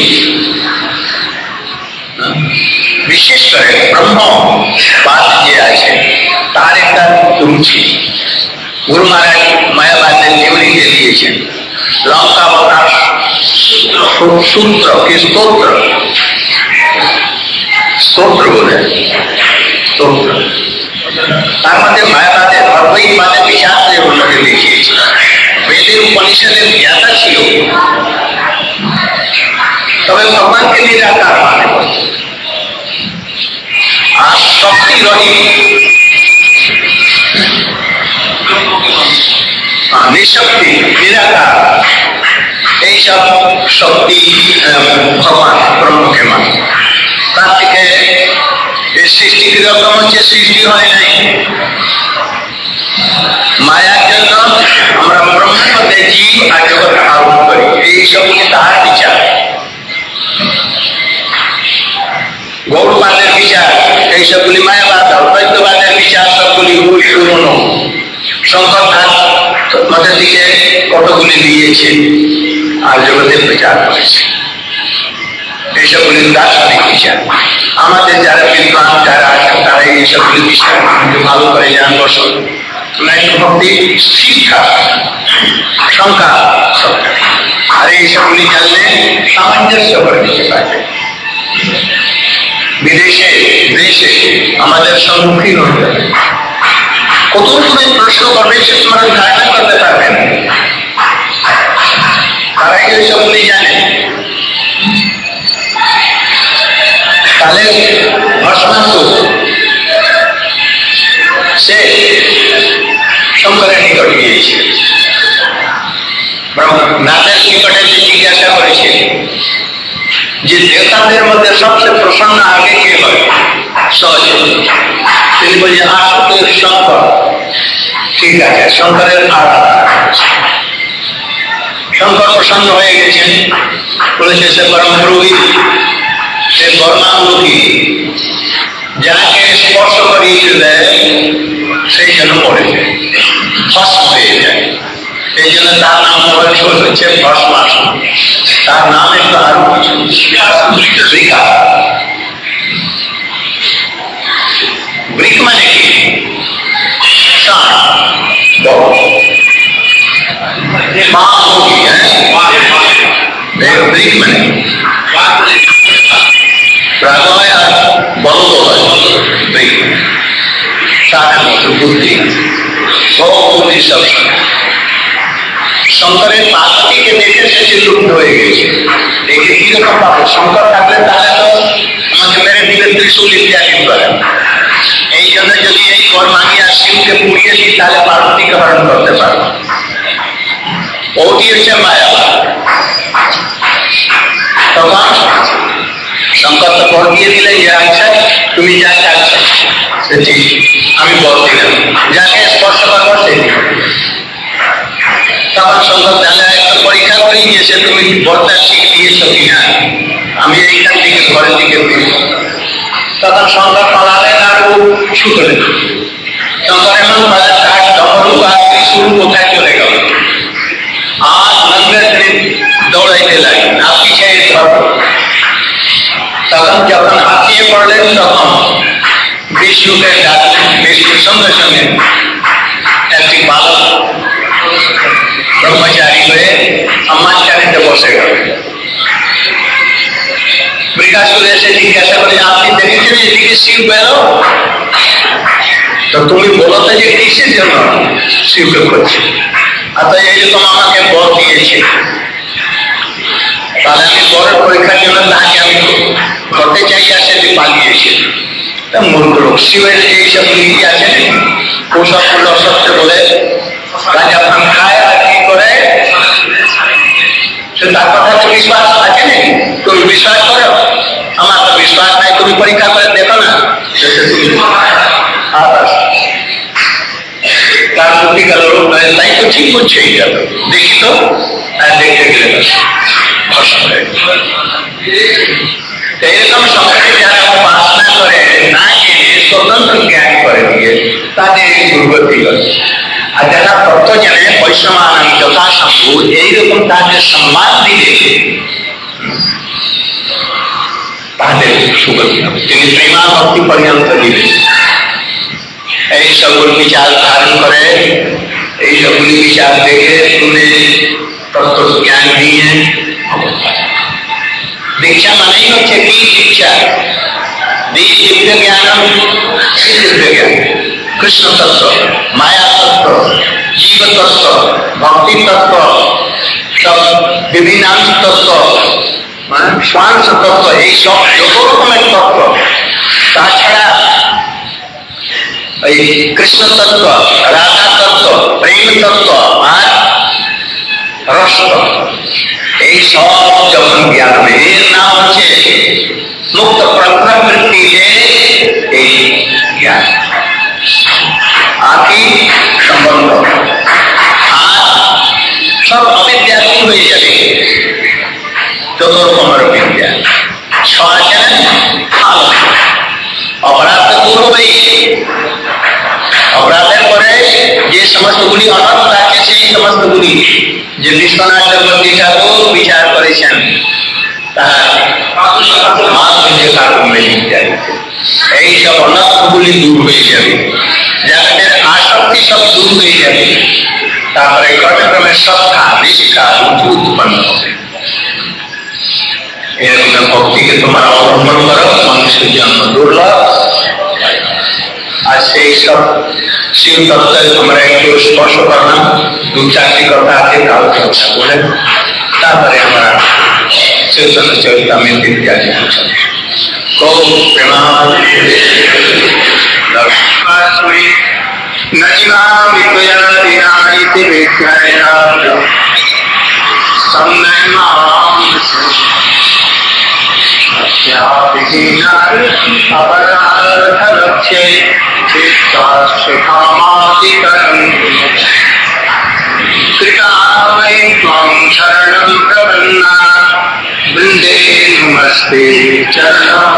বিশেষ করে ব্রহ্মবাদ যে আছে তার একটা রুচি। গুরু মহারাজ মায়াবাদের জীবনীতে দিয়েছেন লঙ্কাবতার সূত্র কি স্তোত্র, স্তোত্র বলে স্তোত্র, তার মধ্যে মায়াবাদের অদ্বৈতবাদের বিচার যেগুলোকে দেখিয়েছে। বেদের উপনিষদের জ্ঞাতা ছিল, তবে ভগবানকে নিরাকার মানে বলছে। আর শক্তি রহিত নিঃশক্তি নিরাকার এইসব শক্তি ভগবান ব্রহ্মকে মানে। তার থেকে এই সৃষ্টি কিরকম হচ্ছে, সৃষ্টি হয় নাই মায়ার জন্য। আমরা ব্রহ্মের মধ্যে জীব আর জগৎ আরোপ করি, এইসব নিয়ে তাহার বিচার। গৌরবাদের বিচার এইসবগুলি মায়াবাদ, অদ্বৈতবাদের বিচার সবগুলি ভুল পুরনো। শঙ্কর তার মতের দিকে কতগুলি দিয়েছে আর জগতের বিচার করেছে, এইসবগুলি দার্শনিক বিচার। আমাদের যারা বিদ্বান যারা আছেন তারা এইসবগুলি বিচার ভালো করে জ্ঞান বসন ভক্তি শিক্ষা সংখ্যা আর এইসবগুলি জানলে সামঞ্জস্য করে দিতে পারবে। বিদেশে দেশে আমাদের সম্মুখীন হয়ে যাবে, কত তুমি প্রশ্ন করবে সে তোমরা ধারণা করতে পারবে না। তারা এইসবগুলি জানে। তাহলে ভস্মাসুর সে শঙ্করের নিকট গিয়েছে, নাথের নিকটে জিজ্ঞাসা করেছে যে দেবতাদের মধ্যে সবচেয়ে প্রসন্ন আগে কে হয়? সহজ। তিনি বলছেন আশুতোষ শঙ্কর। ঠিক আছে, শঙ্করের আরাধনা। শঙ্কর প্রসন্ন হয়ে গেছেন, বলেছে সে পরম পুরোহিত, সে বর্ণাঙ্গী, যাকে স্পর্শ করিয়ে দেয় সেই জন্য পড়ে যায়, ভস্ম হয়ে যায়। এই জন্য তার নাম হচ্ছে ভস্মাসুর। তার নাম একটু আরো কিছু রিকা। ব্রিক মানে কি? ব্রিক মানে প্রাগয় আর বলদ হয়, ব্রিক তার মতো বুদ্ধি বুদ্ধি সবসময়। শঙ্করের পার্বতীকে দেখে সে লুপ্ত হয়ে গেছে। দেখে কিরকম পাবো? শঙ্কর থাকলে তাহলে তো আমাকে মেরে দিলে ত্রিশূল ইত্যাদি করেন। এই জন্য যদি এই কর্মানিয়া শিবকে পুড়িয়ে দিই তাহলে পার্বতীকে হরণ করতে পারবো। ওটি হচ্ছে মায়াবাদ। তখন শঙ্কর তো বল দিয়ে দিলেন যে আচ্ছা তুমি যা চাচ্ছ ঠিক আমি বল দিলাম, যাকে স্পর্শ করবো সেই। তখন শঙ্কর জানা একটা পরীক্ষা করে নিয়েছে তুমি বলটা ঠিক দিয়েছ কিনা, আমি এইখান থেকে ঘরের দিকে ফিরব। তখন শঙ্কর পালালেন আর ও শুকলেন। শঙ্কর এমন বাজার তার ডমরু আর ত্রিশূল কোথায় চলে গেল, আর নন্দে তিনি দৌড়াইতে লাগলেন, আর পিছিয়ে ধরল। তখন যখন হাতিয়ে পড়লেন তখন বিষ্ণুকে ডাকলেন। বিষ্ণুর সঙ্গে সঙ্গে একটি বালক ব্রহ্মচারী হয়ে আমাচারিতে বসে গেল। বৃকাসুর এসে জিজ্ঞাসা করে আপনি দেখেছেন এদিকে শিব বের? তো তুমি বলো তো যে কিসের জন্য শিবকে করছে? অর্থাৎ এইরকম আমাকে বর দিয়েছে, তাহলে আমি বরের পরীক্ষার জন্য তাকে আমি করতে চাই আর সেটি পালিয়েছে। তা মূর্খ লোক। শিবের এইসব নীতি আছে, ওসব গুলো অসত্য বলে রাজা খায় আর কি করে একটু বিশ্বাস আছে নাকি? তুমি বিশ্বাস করো? আমার তো বিশ্বাস নাই, তুমি পরীক্ষা করে দেখো না। তার প্রতি গেল তাই তো ঠিক করছে, দেখি তো দেখতে গেলে এরকম সমাজে যারা উপাসনা করে না জেনে স্বতন্ত্র জ্ঞান করে দিয়ে তাদের দুর্গতি হয়। আর যারা তত্ত্ব জানে বৈষম্য যথাসম্ভব এইরকম তাদের সম্মান দিলে তাদের সুগতি হবে। তিনি প্রেমা ভক্তি পর্যন্ত দিবেন। এই সবগুলো বিচার ধারণ করে, এই সবগুলি বিচার দেখে শুনে তত্ত্ব জ্ঞান নিয়ে দীক্ষা মানেই হচ্ছে কি? দীক্ষা দিব্য জ্ঞান, দিব্য জ্ঞান, কৃষ্ণ তত্ত্ব, মায়া তত্ত্ব, জীব তত্ত্ব, ভক্তি তত্ত্ব, সব বিভিন্ন তত্ত্ব, স্বাংশ তত্ত্ব, এই সব যত রকমের তত্ত্ব। তাছাড়া এই কৃষ্ণ তত্ত্ব, রাধা তত্ত্ব, প্রেম তত্ত্ব আর রস তত্ত্ব, এই সব যখন জ্ঞান হবে এর নাম হচ্ছে মুক্ত প্রবৃত্তি। এই জ্ঞান আর কি সম্বন্ধ, আর সব অবিদ্যা দূর হয়ে যাবে। যত রকমের বিদ্যা ছড়াচ্ছেন অপরাধ দূর হবেই। অপরাধের পরে যে সমস্তগুলি অনর্থ আছে সেই সমস্তগুলি যে বিশ্বনাথ চক্রবর্তী ঠাকুর বিচার করেছেন তাহার এই সব অনর্থগুলি দূর হয়ে যাবে, যাদের আসক্তি সব দূর হয়ে যাবে। তারপরে ক্রমে শ্রদ্ধা, নিষ্ঠা, রুচি উৎপন্ন হবে। এরকম ভক্তিকে তোমরা অবলম্বন করো, মানুষের জন্য দুর্লভ। আর সেই সব শিব তত্ত্বে তোমরা একটু স্পর্শ করলাম, দু চারটি কথা আছে তাও কথা বলে তারপরে আমরা চৈতন্য চরিতামৃত ইত্যাদি খুব প্রেমাস্মি নজিমামি ত্বয়াদিনাইতি বিজ্ঞায়া সম্যমাম সত্যাবিহীনা অপরাধলক্ষ্যে চিত্তাস্যকামাদিকরণ কৃতাময়ী ত্বং শরণং প্রপন্না বৃন্দে নমস্তে চরণং।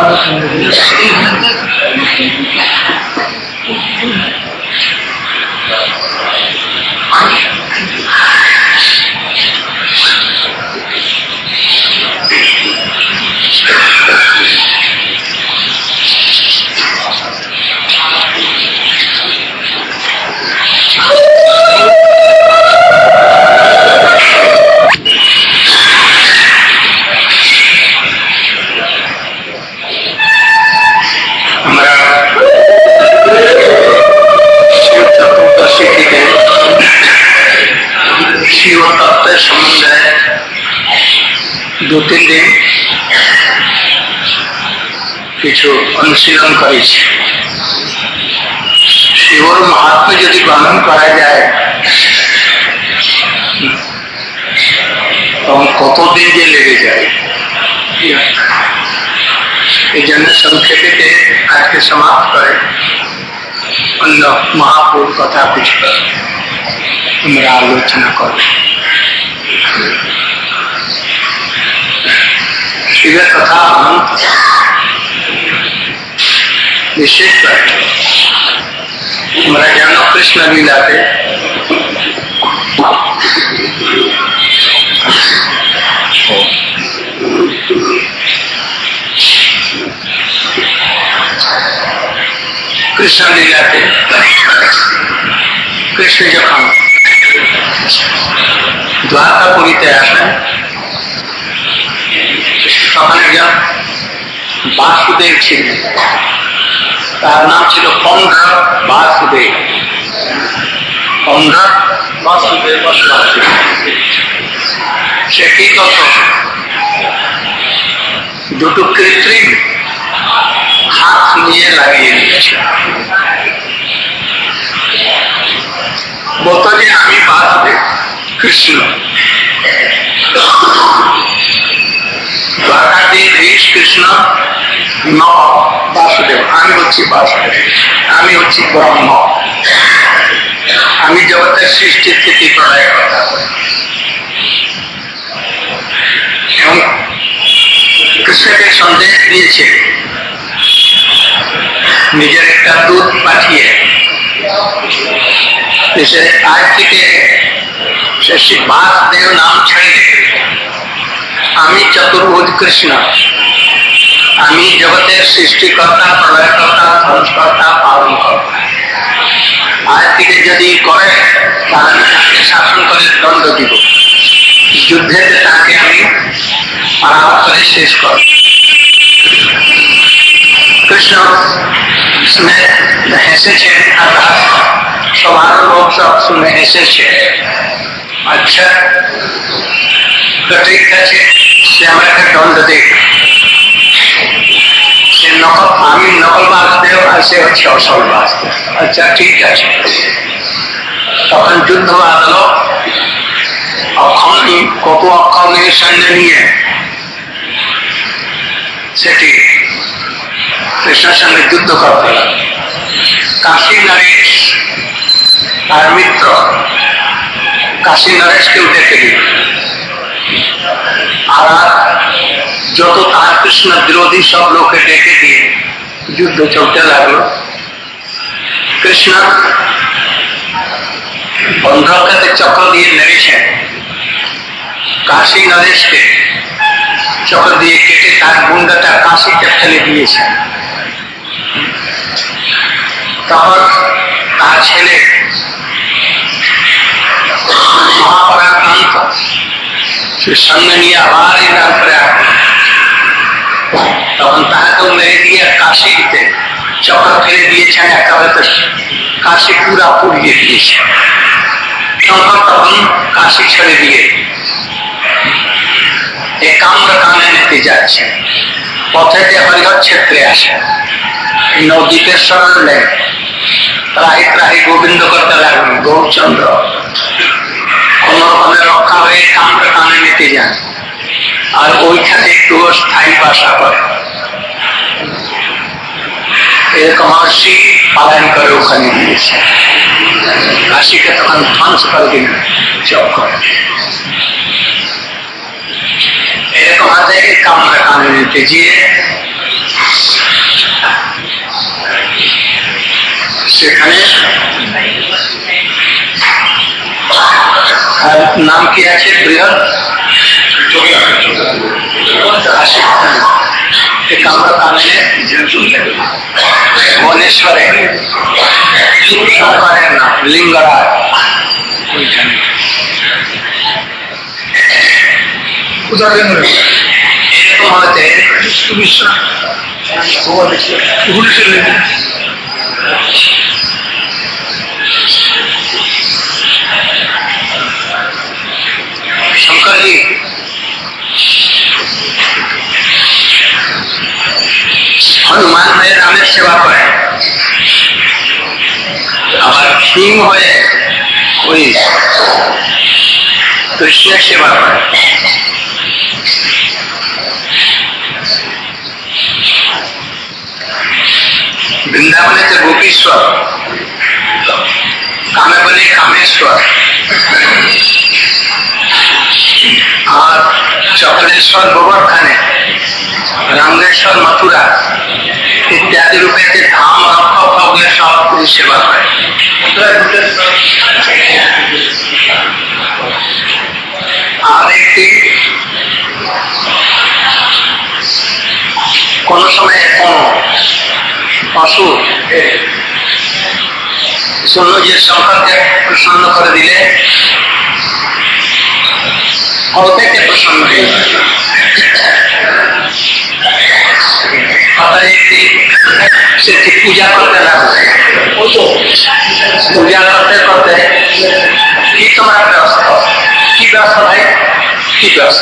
দু তিন দিন কিছু অনুশীলন করেছি। শিবর মাহাত্ম্য যদি বর্ণন করা যায় তখন কতদিন যে লেগে যায়। এই জন্য সংক্ষেপে আজকে সমাপ্ত করে অন্য মহাপুর কথা কিছু আমরা আলোচনা করব। শিবের কথা অনন্ত, বিশেষ করে আমরা জানো কৃষ্ণ লীলাতে কৃষ্ণ লীলাতে কৃষ্ণ যখন দ্বারকাপুরীতে আসেন তখন একজন বাসুদেব ছিলেন, তার নাম ছিল পন্ড্র বাসুদেব। পন্ড্র বাসুদেব সে কি করত, দুটো কৃত্রিম হাত নিয়ে লাগিয়ে দিয়েছে, বলতো যে আমি বাসুদেব কৃষ্ণ। দ্বারকাধীশ কৃষ্ণ ন বাসুদেব, আমি হচ্ছি বাসুদেব, আমি হচ্ছি ব্রহ্ম, আমি জগতের সৃষ্টি স্থিতি প্রলয়ের কথা। এবং কৃষ্ণকে সন্দেশ দিয়েছে নিজের একটা দূত পাঠিয়ে, আজ থেকে সে বাসুদেব নাম ছেড়ে দেবে, আমি চতুর্ভুজ কৃষ্ণ, আমি জগতের সৃষ্টিকর্তা, প্রলয়কর্তা, ধ্বংসকর্তা, পালন কর্তা। আজ থেকে যদি করে তাহলে তাকে শাসন করে দণ্ড দিব, যুদ্ধেতে তাকে আমি পরাভব করে শেষ করব। কৃষ্ণ শুনে হেসেছেন, অর্থাৎ সবার লোক সব শুনে হেসেছে। আচ্ছা তো ঠিক আছে, সে আমাকে দণ্ড দেখ, সে নকল, আমি নকল বাসুদেব আর সে হচ্ছে আসল বাসুদেব। আচ্ছা ঠিক আছে, তখন যুদ্ধ বাঁধলো। অক্ষণ কত অক্ষণের সৈন্য নিয়ে সেটি কৃষ্ণের সঙ্গে যুদ্ধ করতে লাগলো। কাশী নরেশ আর মিত্র কাশী নরেশকে ডেকে দিল, আর যত তার কৃষ্ণ বিরোধী সব লোকে ডেকে দিয়ে যুদ্ধ চলতে লাগলো। কৃষ্ণ বন্ধকাতে চক্র দিয়ে মেরেছেন, কাশী নরেশকে চক্র দিয়ে কেটে তার মুন্ডটা কাশিতে ফেলে দিয়েছেন। তখন তার ছেলে মহাপরাক্রান্ত সে সঙ্গে নিয়ে আবার এই রান করে আসবে, তখন তাহাকেও মেরে দিয়ে কাশিতে চক্র ফেলে দিয়েছেন, একেবারে কাশি পুরা পুড়িয়ে দিয়েছে। তখন কাশি ছেড়ে দিয়ে একাম্র কানে নিতে যাচ্ছে, পথেতে হরিহর ক্ষেত্রে আসে, নদীতে সরলেন, ত্রাহি ত্রাহি গোবিন্দ করতে লাগলেন। গৌরচন্দ্র কোন রকমের রক্ষা হয়ে কাম্র কানে নিতে যান, আর ওইখানে একটু স্থায়ী বাসা করে। এরকম মহর্ষি পালন করে ওখানে গিয়েছে, কাশীকে তখন ধ্বংস করে দিলেন চক্র। এরকম হাতে কামরা কানে নিতে গিয়ে সেখানে নাম কি আছে, বৃহৎ কামরা কানে বনেশ্বরে শঙ্করের নাম লিঙ্গরাজ, ওইখানে এরকম হতে শঙ্করজি হনুমান হয়ে রামের সেবা করে, আবার ভীম হয়ে ওই কৃষ্ণের সেবা করে। বৃন্দাবনে তো গোপীশ্বর, কামে বলে কামেশ্বর, আর চক্রেশ্বর গোবর্ধনে, রঙ্গেশ্বর মথুরা ইত্যাদি রূপে ধাম রক্ষক সব সেবা করে। আর একটি কোন সময় কোন পশু শুনল যে শঙ্করকে প্রসন্ন করে দিলে থেকে প্রসন্ন হয়ে সেটি পূজা করতে লাগবে। পূজা করতে করতে কি তোমার ব্যস্ত, কি ব্যস্ত ভাই, কি ব্যস্ত?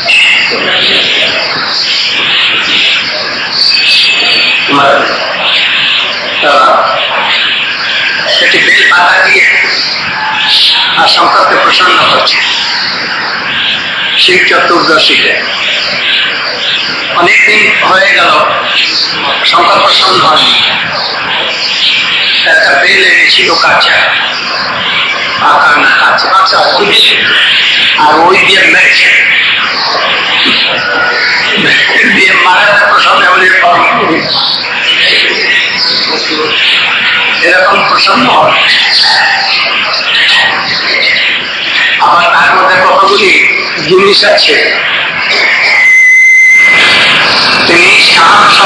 সেটি বেল পাতা দিয়ে আর শঙ্করকে প্রসন্ন করছে শিব চতুর্দশীতে। অনেকদিন হয়ে গেল সংখ্যা প্রসন্ন হয়নি, একটা বেল এনেছিল কাঁচা, পাকা না কাঁচা কাঁচা বুঝছে, আর ওই দিয়ে মেরেছে, দিয়ে মারাটা প্রসন্ন হলে এরকম প্রসন্ন হয়। আবার তার মধ্যে কতগুলি জিনিস আছে, তিনি স্নান